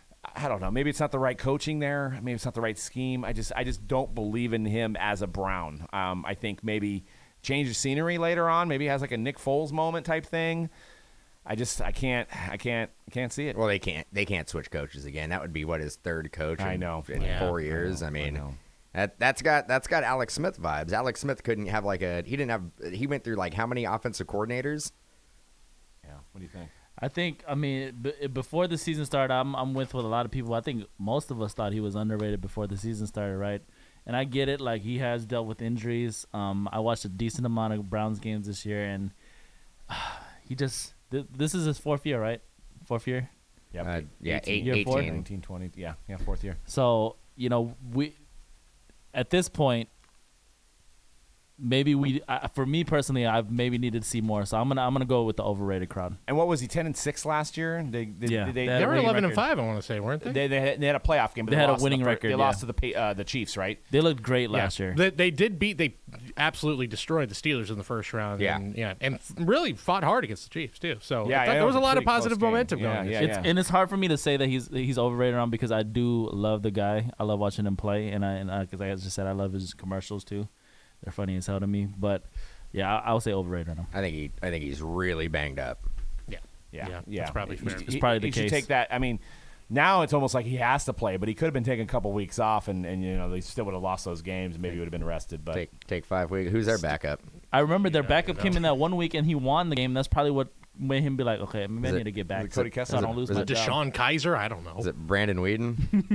I don't know. Maybe it's not the right coaching there. Maybe it's not the right scheme. I just I just don't believe in him as a Brown. Um, I think maybe change the scenery later on. Maybe he has like a Nick Foles moment type thing. I just I can't I can't I can't see it. Well, they can't they can't switch coaches again. That would be what his third coach. In, I know. in Yeah. four years. I I, know. I mean, know. that that's got that's got Alex Smith vibes. Alex Smith couldn't have like a he didn't have he went through like how many offensive coordinators? Yeah. What do you think? I think, I mean, b- before the season started, I'm I'm with with a lot of people. I think most of us thought he was underrated before the season started, right? And I get it. Like, he has dealt with injuries. Um, I watched a decent amount of Browns games this year, and uh, he just th- this is his fourth year, right? Fourth year. Yep. Uh, yeah, eight, Year four? eighteen. nineteen, twenty. Yeah. Yeah. Fourth year. So, you know, we at this point, maybe we. Uh, for me personally, I've maybe needed to see more. So I'm gonna I'm gonna go with the overrated crowd. And what was he? Ten and six last year. They, they, Yeah, they, they They had a were winning eleven and record. five. I want to say, weren't they? They, they, had, they had a playoff game. But They they, had a lost winning the, fir- record, They yeah. lost to the Pa- uh, the Chiefs, right? They looked great last Yeah. year. They, they did beat. They absolutely destroyed the Steelers in the first round. Yeah. and, yeah, and f- really fought hard against the Chiefs too. So Yeah, I thought yeah, there was it a was a lot of pretty close positive game. momentum Yeah, going. yeah, this It's, yeah. and it's hard for me to say that he's he's overrated on because I do love the guy. I love watching him play, and I and because like I just said, I love his commercials too. They're funny as hell to me. But yeah, I, I would say overrated on him. I think he I think he's really banged up. Yeah, Yeah, Yeah, yeah. that's probably He- fair. he- It's probably the he should case. take that. I mean, now it's almost like he has to play, but he could have been taking a couple weeks off, and, and you know they still would have lost those games. Maybe would have been arrested. But Take take five weeks. Who's their backup? I remember their Yeah, backup no. came in that one week and he won the game. That's probably what made him be like, okay, maybe Is I it- need to get back. it Cody so Kessler? I don't Is it- lose is my it job. Deshaun Kaiser. I don't know. Is it Brandon Whedon?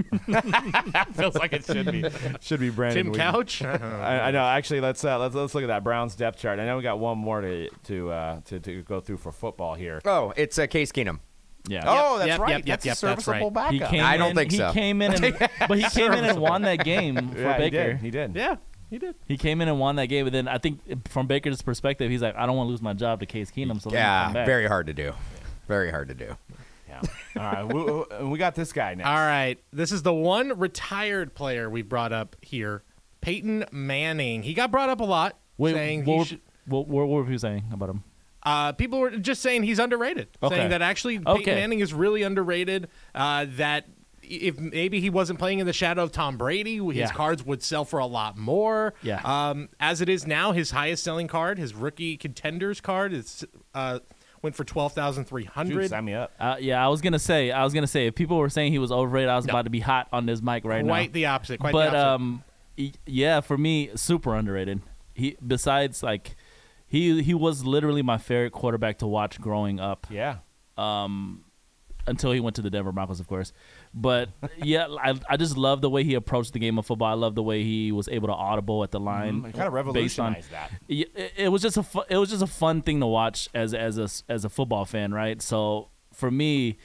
feels like it should be should be Brandon. Tim Whedon. Couch. I, I know. Actually, let's uh, let's let's look at that Browns depth chart. I know we got one more to to uh, to, to go through for football here. Oh, it's uh, Case Keenum. Yeah. Oh, that's yep, right. yep, yep, that's yep, a that's serviceable right. He backup. came I don't in, think he so. came in and but he came in and won that game for yeah, Baker. he did. He did. yeah, he did. He came in and won that game, and then I think from Baker's perspective, he's like, I don't want to lose my job to Case Keenum, so let me Yeah, come back. very hard to do. Very hard to do. Yeah. All right. we, we got this guy next. All right, this is the one retired player we brought up here, Peyton Manning. He got brought up a lot, Wait, saying what, he were- should, what, what were you saying about him? uh, people were just saying he's underrated, Okay. saying that actually Peyton Okay. Manning is really underrated. Uh, that if maybe he wasn't playing in the shadow of Tom Brady, his Yeah. cards would sell for a lot more. Yeah. Um, as it is now, his highest selling card, his rookie contenders card, is uh, went for twelve thousand three Dude, hundred. sign me up. Uh, yeah, I was gonna say, I was gonna say, if people were saying he was overrated, I was No. about to be hot on this mic right now. Quite the opposite. Quite but the opposite. um, y- yeah, for me, super underrated. He besides like, he he was literally my favorite quarterback to watch growing up. Yeah. Um, until he went to the Denver Broncos, of course. But yeah, I I just love the way he approached the game of football. I love the way he was able to audible at the line. He kind of based on- revolutionized that. Yeah, it, it was just a fu- it was just a fun thing to watch as as a as a football fan, right? So for me,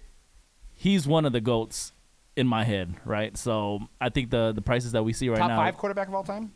he's one of the goats in my head, right? So I think the the prices that we see right Top now, five quarterback of all time?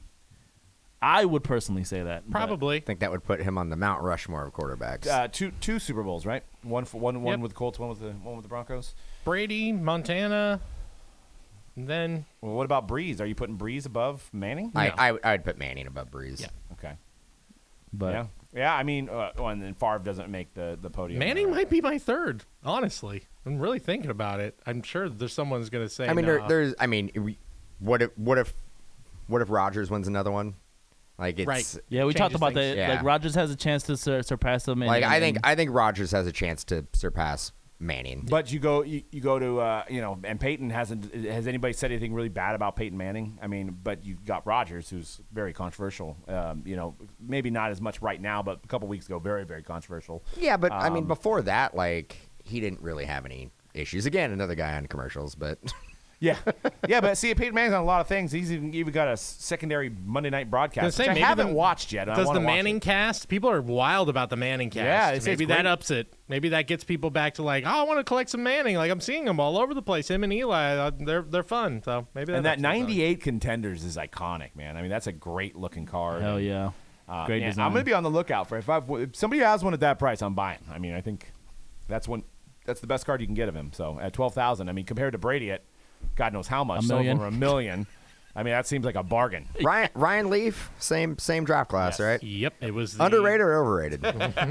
I would personally say that but- Probably. I think that would put him on the Mount Rushmore of quarterbacks. Uh, two two Super Bowls, right? One for one one Yep. with the Colts, one with the one with the Broncos. Brady, Montana, and then Well, what about Breeze? Are you putting Breeze above Manning? I, No. I I would put Manning above Breeze. Yeah. Okay. but yeah. Yeah. I mean, uh, well, and then Favre doesn't make the the podium. Manning Uh, might be my third. Honestly, I'm really thinking about it. I'm sure there's someone's gonna say. I mean, no. there, there's. I mean, we- what if what if what if Rodgers wins another one? Like it's Right. yeah, we talked changes about things. that. Yeah. Like Rodgers has a chance to sur- surpass him. And, like I and- think I think Rodgers has a chance to surpass Manning. But you go you, you go to uh, you know, and Peyton hasn't has anybody said anything really bad about Peyton Manning? I mean, but you got Rodgers, who's very controversial. Um, you know, maybe not as much right now, but a couple weeks ago, very very controversial. Yeah, but I mean, Um, before that, like he didn't really have any issues. Again, another guy on commercials, but Yeah, yeah, but see, Peyton Manning's on a lot of things. He's even, even got a s- secondary Monday night broadcast, Say, which I maybe haven't the- watched yet. and I Does wanna the watch Manning it. cast? People are wild about the Manning cast. Yeah, they say maybe it's that great. ups it. Maybe that gets people back to like, oh, I want to collect some Manning. Like I'm seeing them all over the place. Him and Eli, uh, they're they're fun. So maybe that And that ups it, though. ninety-eight contenders is iconic, man. I mean, that's a great looking card. hell And, yeah, uh, great man, design. I'm gonna be on the lookout for it. If, I've, if somebody has one at that price, I'm buying. I mean, I think that's when that's the best card you can get of him. So at twelve thousand, I mean, compared to Brady at God knows how much, A some of them million. are a million. I mean, that seems like a bargain. Ryan Ryan Leaf, same same draft class, Yes. right? Yep, it was the, Underrated or overrated?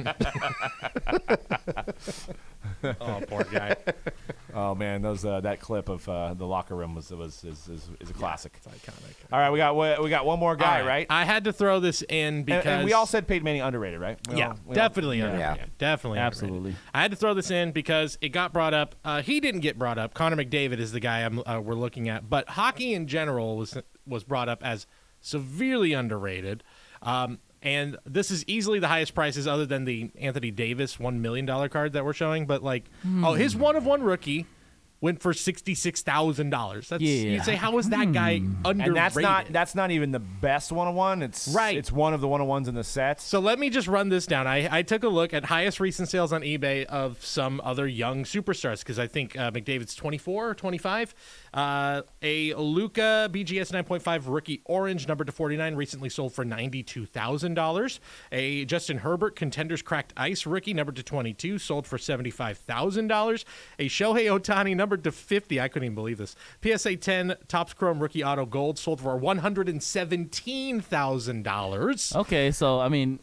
Oh, poor guy. Oh man, those uh, that clip of uh, the locker room was was is, is, is a classic. It's iconic. All right, we got we got one more guy, All right? I had to throw this in because And, and we all said Peyton Manning underrated, right? We yeah, all- we all- definitely yeah. underrated. Yeah. Definitely, underrated. absolutely. I had to throw this in because it got brought up. Uh, he didn't get brought up. Connor McDavid is the guy I'm, uh, we're looking at, but hockey in general was was brought up as severely underrated. Um, and this is easily the highest prices, other than the Anthony Davis one million dollar card that we're showing. But like, oh, his one of one rookie went for sixty-six thousand dollars. That's Yeah. you'd say, how is that guy underrated? And that's not that's not even the best one oh one. It's Right. It's one of the one oh ones in the set. So let me just run this down. I, I took a look at highest recent sales on eBay of some other young superstars because I think uh, McDavid's twenty-four or twenty-five. Uh, a Luka B G S nine point five rookie orange, numbered to forty-nine, recently sold for ninety-two thousand dollars. A Justin Herbert Contenders Cracked Ice rookie, numbered to twenty-two, sold for seventy-five thousand dollars. A Shohei Ohtani, numbered to fifty. I couldn't even believe this. P S A ten Topps Chrome rookie auto gold, sold for one hundred seventeen thousand dollars. Okay, so I mean,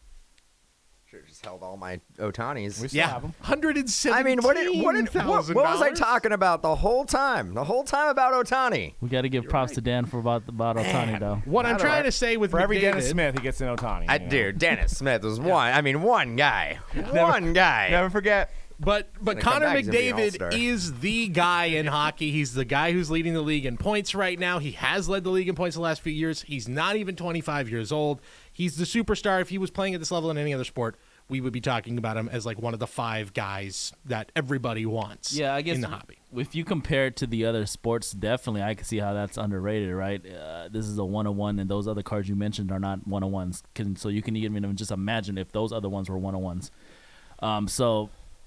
Sure, just held all my Otanis. We still Yeah, have 'em. one hundred seventeen I mean, what, did, what, did, what, thousand what was I dollars? talking about the whole time? The whole time about Ohtani. we got to give props to Dan for about about Otani though. What I'm I don't trying know. to say with For every McDavid, Dennis Smith, he gets an Ohtani. I you know? do. Dennis Smith was one. I mean, one guy. One guy. Never forget. But but Gonna come Connor back, he's gonna be an McDavid all-star. is the guy in hockey. He's the guy who's leading the league in points right now. He has led the league in points the last few years. He's not even twenty-five years old. He's the superstar. If he was playing at this level in any other sport, we would be talking about him as like one of the five guys that everybody wants. Yeah, I guess in the hobby. if you compare it to the other sports, definitely I can see how that's underrated, right? Uh, this is a one oh one, and those other cards you mentioned are not one oh ones. Can, so you can even just imagine if those other ones were one oh ones. Um, so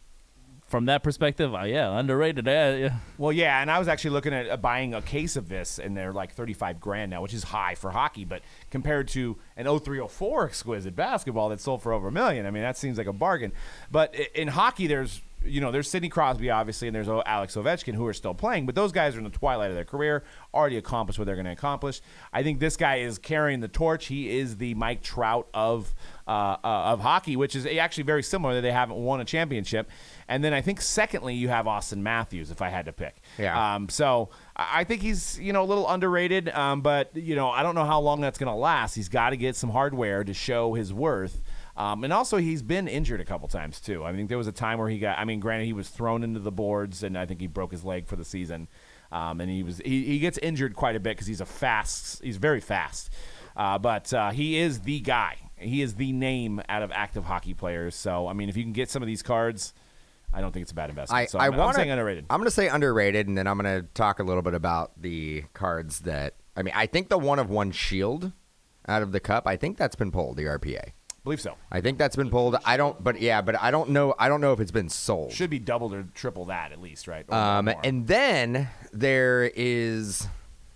from that perspective, uh, yeah, underrated. Uh, yeah. Well, yeah, and I was actually looking at uh, buying a case of this, and they're like thirty-five grand now, which is high for hockey. But compared to an oh three oh four exquisite basketball that sold for over a million, I mean, that seems like a bargain. But i- in hockey, there's you know, there's Sidney Crosby, obviously, and there's O- Alex Ovechkin, who are still playing. But those guys are in the twilight of their career, already accomplished what they're going to accomplish. I think this guy is carrying the torch. He is the Mike Trout of uh, uh, of hockey, which is actually very similar. That they haven't won a championship. And then I think, secondly, you have Austin Matthews, if I had to pick. Yeah. Um, so I I think he's, you know, a little underrated, um, but, you know, I don't know how long that's going to last. He's got to get some hardware to show his worth. Um, and also, he's been injured a couple times, too. I think there was a time where he got, I mean, granted, he was thrown into the boards, and I think he broke his leg for the season. Um, and he was he, he gets injured quite a bit because he's a fast, he's very fast. Uh, but uh, he is the guy. He is the name out of active hockey players. So, I mean, if you can get some of these cards, I don't think it's a bad investment. I, so I I'm, I'm want saying underrated. I'm going to say underrated, and then I'm going to talk a little bit about the cards that. I mean, I think the one of one shield out of the cup. I think that's been pulled. The R P A. believe so. I think that's been pulled. I don't, but yeah, but I don't know. I don't know if it's been sold. Should be doubled or triple that at least, right? Or Um, more. and then there is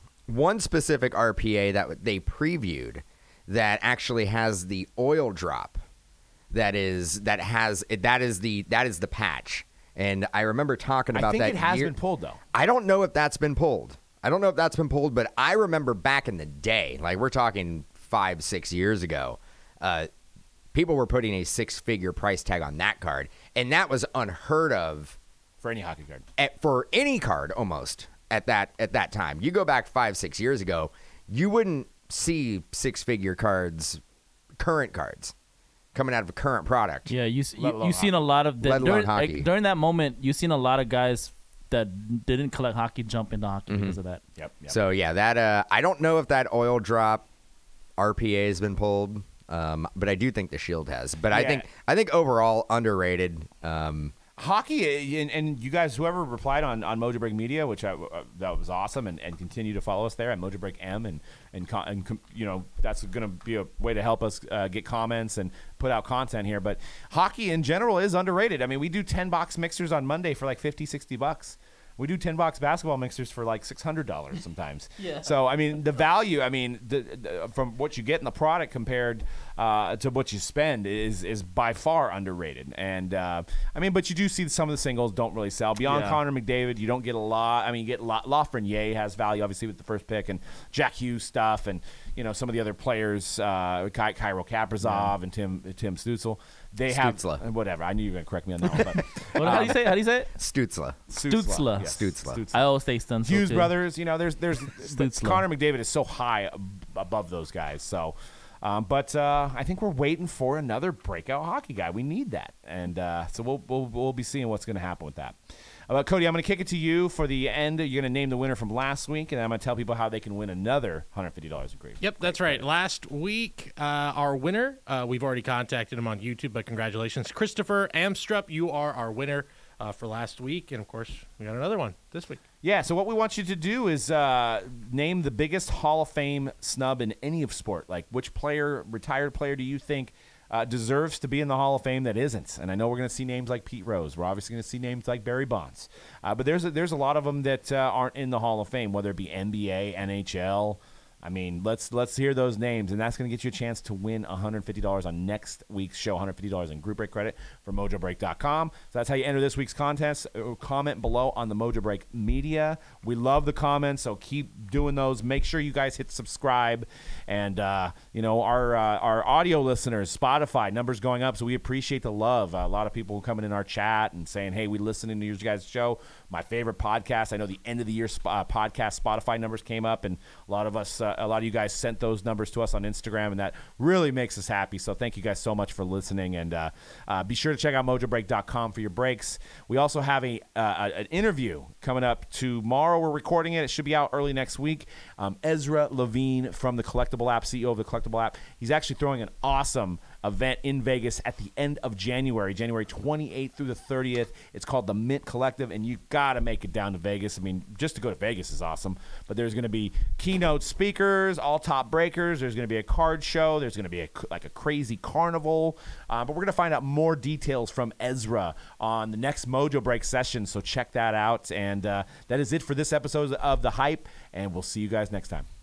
one specific R P A that they previewed that actually has the oil drop. That is that has that is the that is the patch. And I remember talking about I think that. it has year- been pulled though. I don't know if that's been pulled. I don't know if that's been pulled, but I remember back in the day, like we're talking five, six years ago, uh, people were putting a six-figure price tag on that card, and that was unheard of For any hockey card. at, for any card almost at that at that time. You go back five, six years ago, you wouldn't see six-figure cards, current cards, coming out of a current product. Yeah, you s- Let you alone you seen a lot of the, Let alone during, hockey. like, during that moment. You seen a lot of guys that didn't collect hockey jump into hockey Mm-hmm. because of that. Yep. yep. So yeah, that uh, I don't know if that oil drop R P A has been pulled, um, but I do think the Shield has. But I Yeah. think I think overall underrated. Um, Hockey, and, and you guys, whoever replied on, on Mojo Break Media, which I, uh, that was awesome, and, and continue to follow us there at Mojo Break M, and and, co- and com- you know that's going to be a way to help us uh, get comments and put out content here. But hockey in general is underrated. I mean, we do ten box mixers on Monday for like fifty, sixty bucks. We do ten box basketball mixers for like six hundred dollars sometimes. Yeah. So I mean, the value. I mean, the, the, from what you get in the product compared uh, to what you spend is is by far underrated. And uh, I mean, but you do see some of the singles don't really sell beyond Yeah. Connor McDavid. You don't get a lot. I mean, you get La- Lafreniere has value obviously with the first pick, and Jack Hughes stuff, and you know some of the other players, uh, Ky- Kyril Kaprizov and Tim Tim Stutzel. They Stützle. have whatever. I knew you were going to correct me on that one, but What, how do you say? How do you say it? Stutzla. Stützle. Yes, Stützle. I always say Stützle. Hughes too. brothers, you know, there's there's but Stützle. Connor McDavid is so high ab- above those guys. So, um, but uh, I think we're waiting for another breakout hockey guy. We need that, and uh, so we'll, we'll we'll be seeing what's going to happen with that. Uh, Cody, I'm going to kick it to you for the end. You're going to name the winner from last week, and I'm going to tell people how they can win another one hundred fifty dollars of Great. Yep, that's right. Last week, uh, our winner, uh, we've already contacted him on YouTube, but congratulations. Christopher Amstrup, you are our winner uh, for last week. And, of course, we got another one this week. Yeah, so what we want you to do is uh, name the biggest Hall of Fame snub in any of sport. Like, which player, retired player, do you think uh, deserves to be in the Hall of Fame that isn't? And I know we're going to see names like Pete Rose. We're obviously going to see names like Barry Bonds. Uh, but there's a, there's a lot of them that uh, aren't in the Hall of Fame, whether it be N B A, N H L. I mean, let's let's hear those names, and that's going to get you a chance to win one hundred fifty dollars on next week's show, one hundred fifty dollars in group break credit from mojo break dot com. So that's how you enter this week's contest. Uh, Comment below on the Mojo Break Media. We love the comments, so keep doing those. Make sure you guys hit subscribe, and uh, you know our uh, our audio listeners, Spotify numbers going up, so we appreciate the love. Uh, a lot of people coming in our chat and saying, "Hey, we listening to your guys' show." My favorite podcast. I know the end of the year sp- uh, podcast Spotify numbers came up, and a lot of us, uh, a lot of you guys sent those numbers to us on Instagram, and that really makes us happy. So thank you guys so much for listening, and uh, uh, be sure to check out mojo break dot com for your breaks. We also have a uh, an interview coming up tomorrow. We're recording it. It should be out early next week. Um, Ezra Levine from the Collectible App, C E O of the Collectible App. He's actually throwing an awesome event in Vegas at the end of January, January twenty-eighth through the thirtieth. It's called the Mint Collective, and you got to make it down to Vegas. I mean, just to go to Vegas is awesome, but there's going to be keynote speakers, all top breakers. There's going to be a card show. There's going to be a, like a crazy carnival, uh, but we're going to find out more details from Ezra on the next Mojo Break session, so check that out. And uh, that is it for this episode of The Hype, and we'll see you guys next time.